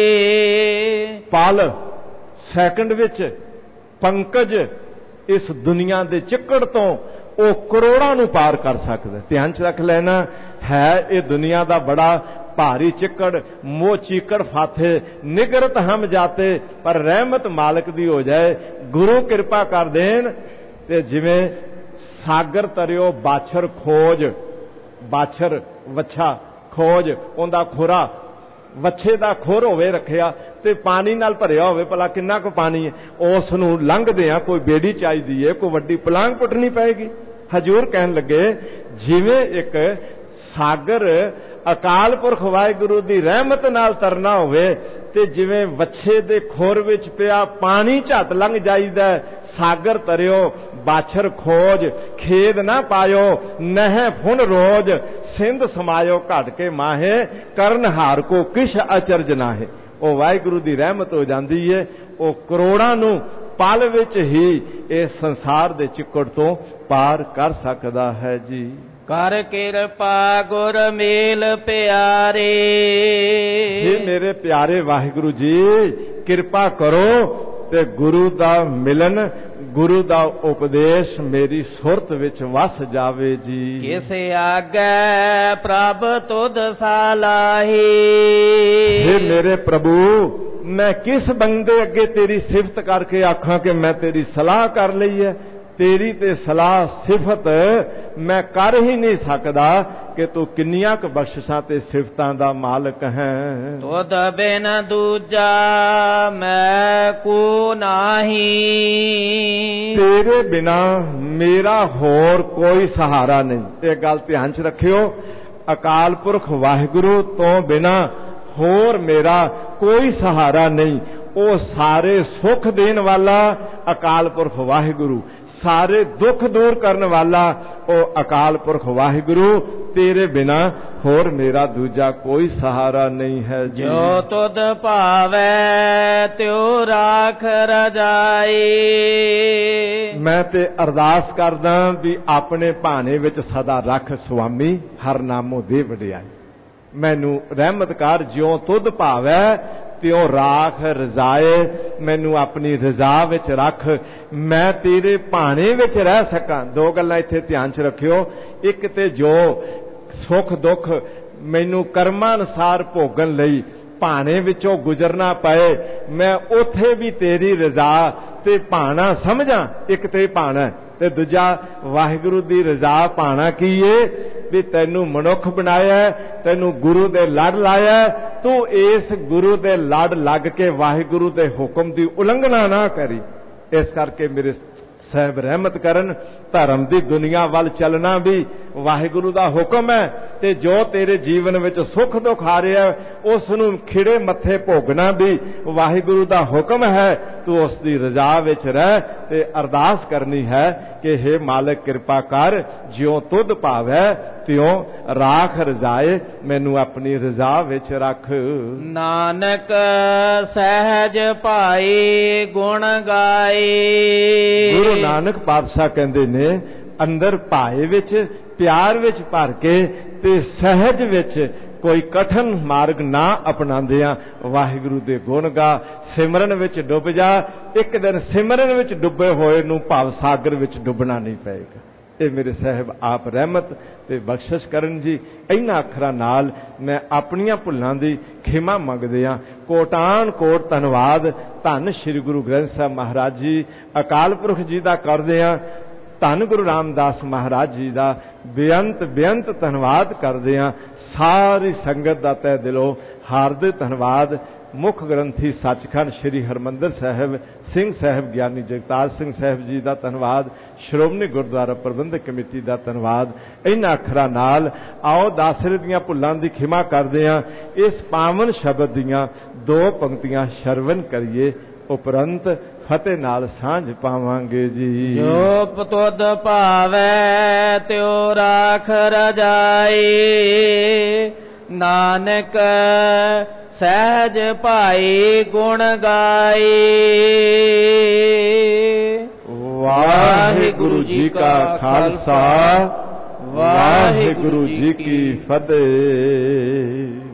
ਪਲ ਸੈਕਿੰਡ ਵਿੱਚ, ਪੰਕਜ ਇਸ ਦੁਨੀਆ ਦੇ ਚਿੱਕੜ ਤੋਂ ਉਹ ਕਰੋੜਾਂ ਨੂੰ ਪਾਰ ਕਰ ਸਕਦਾ। ਧਿਆਨ 'ਚ ਰੱਖ ਲੈਣਾ ਹੈ ਇਹ ਦੁਨੀਆ ਦਾ ਬੜਾ ਭਾਰੀ ਚਿੱਕੜ, ਮੋਹ ਚੀਕੜ ਫਾਥੇ ਨਿਗਰਤ ਹਮ ਜਾਤੇ, ਪਰ ਰਹਿਮਤ ਮਾਲਕ ਦੀ ਹੋ ਜਾਏ, ਗੁਰੂ ਕਿਰਪਾ ਕਰ ਦੇਣ ਤੇ ਜਿਵੇਂ ਸਾਗਰ ਤਰਿਓ ਬਾਛਰ ਖੋਜ, ਬਾਛਰ ਵੱਛਾ ਖੋਜ, ਉਹਦਾ ਖੋਰਾ ਵੱਛੇ ਦਾ ਖੋਰ ਹੋਵੇ ਰੱਖਿਆ ਤੇ ਪਾਣੀ ਨਾਲ ਭਰਿਆ ਹੋਵੇ, ਭਲਾ ਕਿੰਨਾ ਕੁ ਪਾਣੀ ਹੈ, ਉਸ ਨੂੰ ਲੰਘਦੇ ਆ ਕੋਈ ਬੇੜੀ ਚਾਹੀਦੀ ਹੈ, ਕੋਈ ਵੱਡੀ ਪਲਾਂਘ ਪੁੱਟਣੀ ਪਏਗੀ। ਹਜ਼ੂਰ ਕਹਿਣ ਲੱਗੇ ਜਿਵੇਂ ਇੱਕ ਸਾਗਰ ਅਕਾਲ ਪੁਰਖ ਵਾਹਿਗੁਰੂ ਦੀ ਰਹਿਮਤ ਨਾਲ ਤਰਨਾ ਹੋਵੇ ਤੇ ਜਿਵੇਂ ਵੱਛੇ ਦੇ ਖੋਰ ਵਿੱਚ ਪਿਆ ਪਾਣੀ ਝੱਟ ਲੰਘ ਜਾਈਦਾ, ਸਾਗਰ ਤਰਿਓ ਬਾਛਰ ਖੋਜ, ਖੇਦ ਨਾ ਪਾਇਓ ਨਹਿ ਫੁਨ ਰੋਜ, ਸਿੰਧ ਸਮਾਇਓ ਘਟ ਕੇ ਮਾਹੇ, ਕਰਨ ਹਾਰ ਕੋ ਕਿਛ ਅਚਰਜ ਨਾਹੇ। ਉਹ ਵਾਹਿਗੁਰੂ ਦੀ ਰਹਿਮਤ ਹੋ ਜਾਂਦੀ ਹੈ, ਉਹ ਕਰੋੜਾਂ ਨੂੰ ਪਲ ਵਿੱਚ ਹੀ ਇਸ ਸੰਸਾਰ ਦੇ ਚਿੱਕੜ ਤੋਂ ਪਾਰ ਕਰ ਸਕਦਾ ਹੈ ਜੀ। ਕਰ ਕਿਰਪਾ ਗੁਰ ਮੇਲ ਪਿਆਰੇ। ਇਹ ਮੇਰੇ ਪਿਆਰੇ ਵਾਹਿਗੁਰੂ ਜੀ ਕਿਰਪਾ ਕਰੋ ਤੇ ਗੁਰੂ ਦਾ ਮਿਲਨ, ਗੁਰੂ ਦਾ ਉਪਦੇਸ਼ ਮੇਰੀ ਸੁਰਤ ਵਿੱਚ ਵਸ ਜਾਵੇ ਜੀ। ਕਿਸ ਆਗੈ ਪ੍ਰਭ ਤੁਧ ਸਾਲਾਹੀ। हे ਮੇਰੇ ਪ੍ਰਭੂ, ਮੈਂ ਕਿਸ ਬੰਦੇ ਅੱਗੇ ਤੇਰੀ ਸਿਫਤ ਕਰਕੇ ਆਖਾਂ ਕਿ ਮੈਂ ਤੇਰੀ ਸਲਾਹ ਕਰ ਲਈ ਹੈ। ਤੇਰੀ ਤੇ ਸਲਾਹ ਸਿਫਤ ਮੈਂ ਕਰ ਹੀ ਨਹੀਂ ਸਕਦਾ ਕਿ ਤੂੰ ਕਿੰਨੀਆਂ ਕੁ ਬਖਸ਼ਿਸ਼ਾਂ ਤੇ ਸਿਫਤਾਂ ਦਾ ਮਾਲਕ ਹੈ। ਤੁਧ ਬਿਨ ਦੂਜਾ ਮੈਂ ਕੋ ਨਾਹੀ। ਤੇਰੇ ਬਿਨਾ ਮੇਰਾ ਹੋਰ ਕੋਈ ਸਹਾਰਾ ਨਹੀਂ। ਇਹ ਗੱਲ ਧਿਆਨ 'ਚ ਰੱਖਿਓ, ਅਕਾਲ ਪੁਰਖ ਵਾਹਿਗੁਰੂ ਤੋਂ ਬਿਨਾ ਹੋਰ ਮੇਰਾ ਕੋਈ ਸਹਾਰਾ ਨਹੀਂ। ਉਹ ਸਾਰੇ ਸੁੱਖ ਦੇਣ ਵਾਲਾ ਅਕਾਲ ਪੁਰਖ ਵਾਹਿਗੁਰੂ, ਸਾਰੇ ਦੁੱਖ ਦੂਰ ਕਰਨ ਵਾਲਾ ਉਹ ਅਕਾਲ ਪੁਰਖ ਵਾਹਿਗੁਰੂ, ਤੇਰੇ ਬਿਨਾ ਹੋਰ ਮੇਰਾ ਦੂਜਾ ਕੋਈ ਸਹਾਰਾ ਨਹੀਂ ਹੈ ਜੀ। ਜੋ ਤੁਧ ਭਾਵੈ ਤਿਉ ਰਾਖ ਰਜਾਈ। ਮੈਂ ਤੇ ਅਰਦਾਸ ਕਰਦਾ ਵੀ ਆਪਣੇ ਭਾਣੇ ਵਿੱਚ ਸਦਾ ਰੱਖ ਸੁਆਮੀ, ਹਰ ਨਾਮੋ ਦੇ ਵਡਿਆਈ। ਮੈਨੂੰ ਰਹਿਮਤ ਕਰ, ਜਿਉ ਤੁਧ ਭਾਵੈ ਤਿਉ ਰਾਖ ਰਜ਼ਾਏ। ਮੈਨੂੰ ਆਪਣੀ ਰਜ਼ਾ ਵਿੱਚ ਰੱਖ, ਮੈਂ ਤੇਰੇ ਭਾਣੇ ਵਿੱਚ ਰਹਿ ਸਕਾਂ। ਦੋ ਗੱਲਾਂ ਇੱਥੇ ਧਿਆਨ 'ਚ ਰੱਖਿਓ। ਇੱਕ ਤੇ ਜੋ ਸੁੱਖ ਦੁੱਖ ਮੈਨੂੰ ਕਰਮਾਂ ਅਨੁਸਾਰ ਭੋਗਣ ਲਈ ਭਾਣੇ ਵਿੱਚੋਂ ਗੁਜ਼ਰਨਾ ਪਏ, ਮੈਂ ਉੱਥੇ ਵੀ ਤੇਰੀ ਰਜ਼ਾ ਤੇ ਭਾਣਾ ਸਮਝਾਂ। ਇੱਕ ਤੇ ਭਾਣਾ ਤੇ ਦੂਜਾ ਵਾਹਿਗੁਰੂ ਦੀ ਰਜ਼ਾ ਭਾਣਾ ਕੀ ਏ ਵੀ ਤੈਨੂੰ ਮਨੁੱਖ ਬਣਾਇਆ, ਤੈਨੂੰ ਗੁਰੂ ਦੇ ਲੜ ਲਾਇਆ, ਤੂੰ ਇਸ ਗੁਰੂ ਦੇ ਲੜ ਲੱਗ ਕੇ ਵਾਹਿਗੁਰੂ ਦੇ ਹੁਕਮ ਦੀ ਉਲੰਘਣਾ ਨਾ ਕਰੀ। ਇਸ ਕਰਕੇ ਮੇਰੇ ਸਾਹਿਬ ਰਹਿਮਤ ਕਰਨ। ਧਰਮ ਦੀ ਦੁਨੀਆ ਵੱਲ ਚੱਲਣਾ ਵੀ ਵਾਹਿਗੁਰੂ ਦਾ ਹੁਕਮ ਹੈ, ਤੇ ਜੋ ਤੇਰੇ ਜੀਵਨ ਵਿੱਚ ਸੁੱਖ ਦੁੱਖ ਆ ਰਿਹਾ ਉਸ ਨੂੰ ਖਿੜੇ ਮੱਥੇ ਭੋਗਣਾ ਵੀ ਵਾਹਿਗੁਰੂ ਦਾ ਹੁਕਮ ਹੈ। ਤੂੰ ਉਸ ਦੀ ਰਜ਼ਾ ਵਿੱਚ ਰਹਿ ਤੇ ਅਰਦਾਸ ਕਰਨੀ ਹੈ ਕਿ ਹੇ ਮਾਲਕ ਕਿਰਪਾ ਕਰ, ਜਿਉਂ ਤੁਧ ਭਾਵੈ ਤਿਉਂ ਰਾਖ ਰਜ਼ਾਏ, ਮੈਨੂੰ ਆਪਣੀ ਰਜ਼ਾ ਵਿੱਚ ਰੱਖ। ਨਾਨਕ ਸਹਿਜ ਭਾਈ ਗੁਣ ਗਾਏ। ਗੁਰੂ ਨਾਨਕ ਪਾਤਸ਼ਾਹ ਕਹਿੰਦੇ ਨੇ ਅੰਦਰ ਭਾਏ ਵਿੱਚ ਪਿਆਰ ਵਿੱਚ ਭਰ ਕੇ ਤੇ ਸਹਿਜ ਵਿੱਚ ਕੋਈ ਕਠਨ ਮਾਰਗ ਨਾ ਅਪਣਾਉਂਦਿਆਂ ਵਾਹਿਗੁਰੂ ਦੇ ਗੁਣ ਗਾ। ਸਿਮਰਨ ਵਿੱਚ ਡੁੱਬ ਜਾ, ਇੱਕ ਦਿਨ ਸਿਮਰਨ ਵਿੱਚ ਡੁੱਬੇ ਹੋਏ ਨੂੰ ਭਾਵ ਸਾਗਰ ਵਿੱਚ ਡੁੱਬਣਾ ਨਹੀਂ ਪਏਗਾ। ਇਹ ਮੇਰੇ ਸਾਹਿਬ ਆਪ ਰਹਿਮਤ ਤੇ ਬਖਸ਼ਿਸ਼ ਕਰਨ ਜੀ। ਇਹਨਾਂ ਅੱਖਰਾਂ ਨਾਲ ਮੈਂ ਆਪਣੀਆਂ ਭੁੱਲਾਂ ਦੀ ਖਿਮਾ ਮੰਗਦੇ ਹਾਂ। ਕੋਟਾਨ ਕੋਟ ਧੰਨਵਾਦ ਧੰਨ ਸ਼੍ਰੀ ਗੁਰੂ ਗ੍ਰੰਥ ਸਾਹਿਬ ਮਹਾਰਾਜ ਜੀ ਅਕਾਲ ਪੁਰਖ ਜੀ ਦਾ ਕਰਦੇ ਹਾਂ। ਧੰਨ ਗੁਰੂ ਰਾਮਦਾਸ ਮਹਾਰਾਜ ਜੀ ਦਾ ਬੇਅੰਤ ਬੇਅੰਤ ਧੰਨਵਾਦ ਕਰਦੇ ਹਾਂ। ਸਾਰੀ ਸੰਗਤ ਦਾ ਤਹਿ ਦਿਲੋਂ ਹਾਰਦਿਕ ਧੰਨਵਾਦ। ਮੁੱਖ ਗ੍ਰੰਥੀ ਸੱਚਖੰਡ ਸ੍ਰੀ ਹਰਿਮੰਦਰ ਸਾਹਿਬ ਸਿੰਘ ਸਾਹਿਬ ਗਿਆਨੀ ਜਗਤਾਰ ਸਿੰਘ ਸਾਹਿਬ ਜੀ ਦਾ ਧੰਨਵਾਦ। ਸ਼੍ਰੋਮਣੀ ਗੁਰਦੁਆਰਾ ਪ੍ਰਬੰਧਕ ਕਮੇਟੀ ਦਾ ਧੰਨਵਾਦ। ਇਹਨਾਂ ਅੱਖਰਾਂ ਨਾਲ ਆਓ ਦਾਸਰੇ ਦੀਆਂ ਭੁੱਲਾਂ ਦੀ ਖਿਮਾ ਕਰਦੇ ਹਾਂ। ਇਸ ਪਾਵਨ ਸ਼ਬਦ ਦੀਆਂ 2 ਪੰਕਤੀਆਂ ਸ਼ਰਵਨ ਕਰੀਏ, ਉਪਰੰਤ ਫਤਿਹ ਨਾਲ ਸਾਂਝ ਪਾਵਾਂਗੇ ਜੀ। ਜੋ ਤੁਧ ਭਾਵੈ ਤਿਉ ਰਾਖ ਰਜਾਈ, ਨਾਨਕ ਸਹਿਜ ਭਾਈ ਗੁਣ ਗਾਈ। ਵਾਹਿਗੁਰੂ ਜੀ ਕਾ ਖਾਲਸਾ, ਵਾਹਿਗੁਰੂ ਜੀ ਕੀ ਫਤਿਹ।